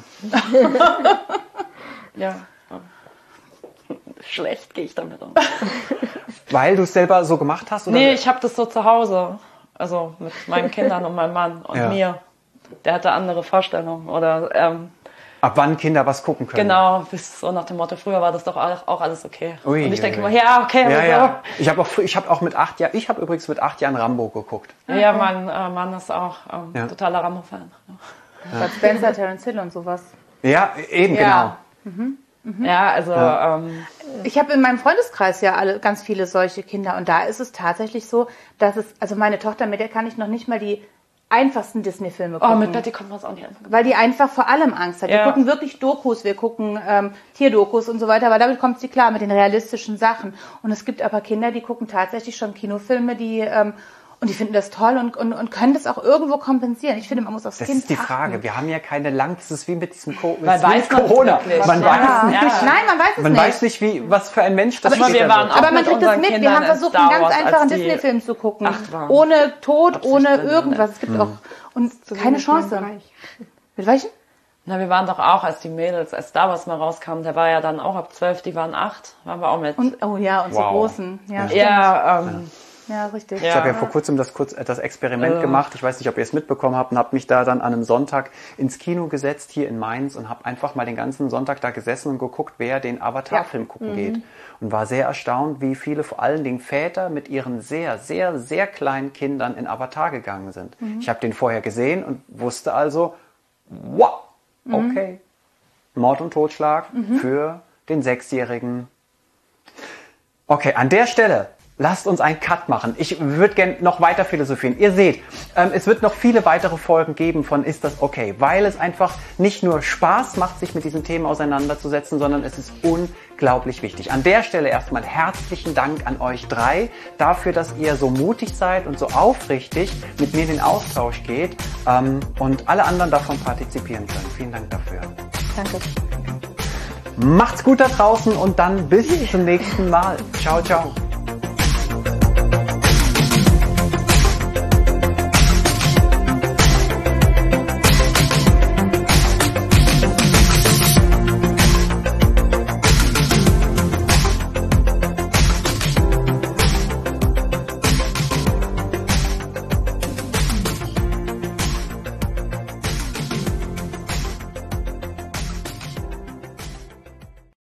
Ja. Schlecht gehe ich damit um. weil du es selber so gemacht hast? Oder? Nee, ich habe das so zu Hause. Also mit meinen Kindern und meinem Mann und mir. Der hatte andere Vorstellungen. Oder, ab wann Kinder was gucken können. Genau, bis so nach dem Motto, früher war das doch auch alles okay. Ui, und ich denke immer, ja, okay. Ja. Ich habe auch mit 8 Jahren, ich habe übrigens mit 8 Jahren Rambo geguckt. Ja, mein Mann ist auch totaler Rambo-Fan. Bud Spencer, Terence Hill und sowas. Ja, eben, genau. Ja, also... ich habe in meinem Freundeskreis ganz viele solche Kinder und da ist es tatsächlich so, dass also meine Tochter, mit der kann ich noch nicht mal die einfachsten Disney-Filme gucken. Oh, mit Betty kommt man es auch nicht an. Weil die einfach vor allem Angst hat. Wir gucken wirklich Dokus, wir gucken Tierdokus und so weiter, aber damit kommt sie klar mit den realistischen Sachen. Und es gibt aber Kinder, die gucken tatsächlich schon Kinofilme, und die finden das toll und können das auch irgendwo kompensieren. Ich finde, man muss aufs Kind achten. Das ist die Frage. Wir haben ja keine das ist wie mit diesem Corona. Man weiß es nicht. Man weiß nicht, was für ein Mensch das ist. Aber man kriegt das mit. Wir haben versucht, einen ganz einfachen Disney-Film zu gucken. Ohne Tod, ohne irgendwas. Es gibt auch keine Chance. Mit welchen? Na, wir waren doch auch, als Star Wars mal rauskam, der war ja dann auch ab 12, die waren 8, waren wir auch mit. Und so Großen. Ja, Ja, richtig. Ich habe ja vor kurzem das Experiment gemacht. Ich weiß nicht, ob ihr es mitbekommen habt und habe mich da dann an einem Sonntag ins Kino gesetzt, hier in Mainz, und habe einfach mal den ganzen Sonntag da gesessen und geguckt, wer den Avatar-Film gucken geht. Und war sehr erstaunt, wie viele, vor allen Dingen Väter, mit ihren sehr, sehr, sehr kleinen Kindern in Avatar gegangen sind. Ich habe den vorher gesehen und wusste also, wow, okay, Mord und Totschlag für den 6-Jährigen. Okay, an der Stelle lasst uns einen Cut machen. Ich würde gerne noch weiter philosophieren. Ihr seht, es wird noch viele weitere Folgen geben von Ist das okay? Weil es einfach nicht nur Spaß macht, sich mit diesen Themen auseinanderzusetzen, sondern es ist unglaublich wichtig. An der Stelle erstmal herzlichen Dank an euch 3 dafür, dass ihr so mutig seid und so aufrichtig mit mir in den Austausch geht und alle anderen davon partizipieren können. Vielen Dank dafür. Danke. Macht's gut da draußen und dann bis zum nächsten Mal. Ciao, ciao.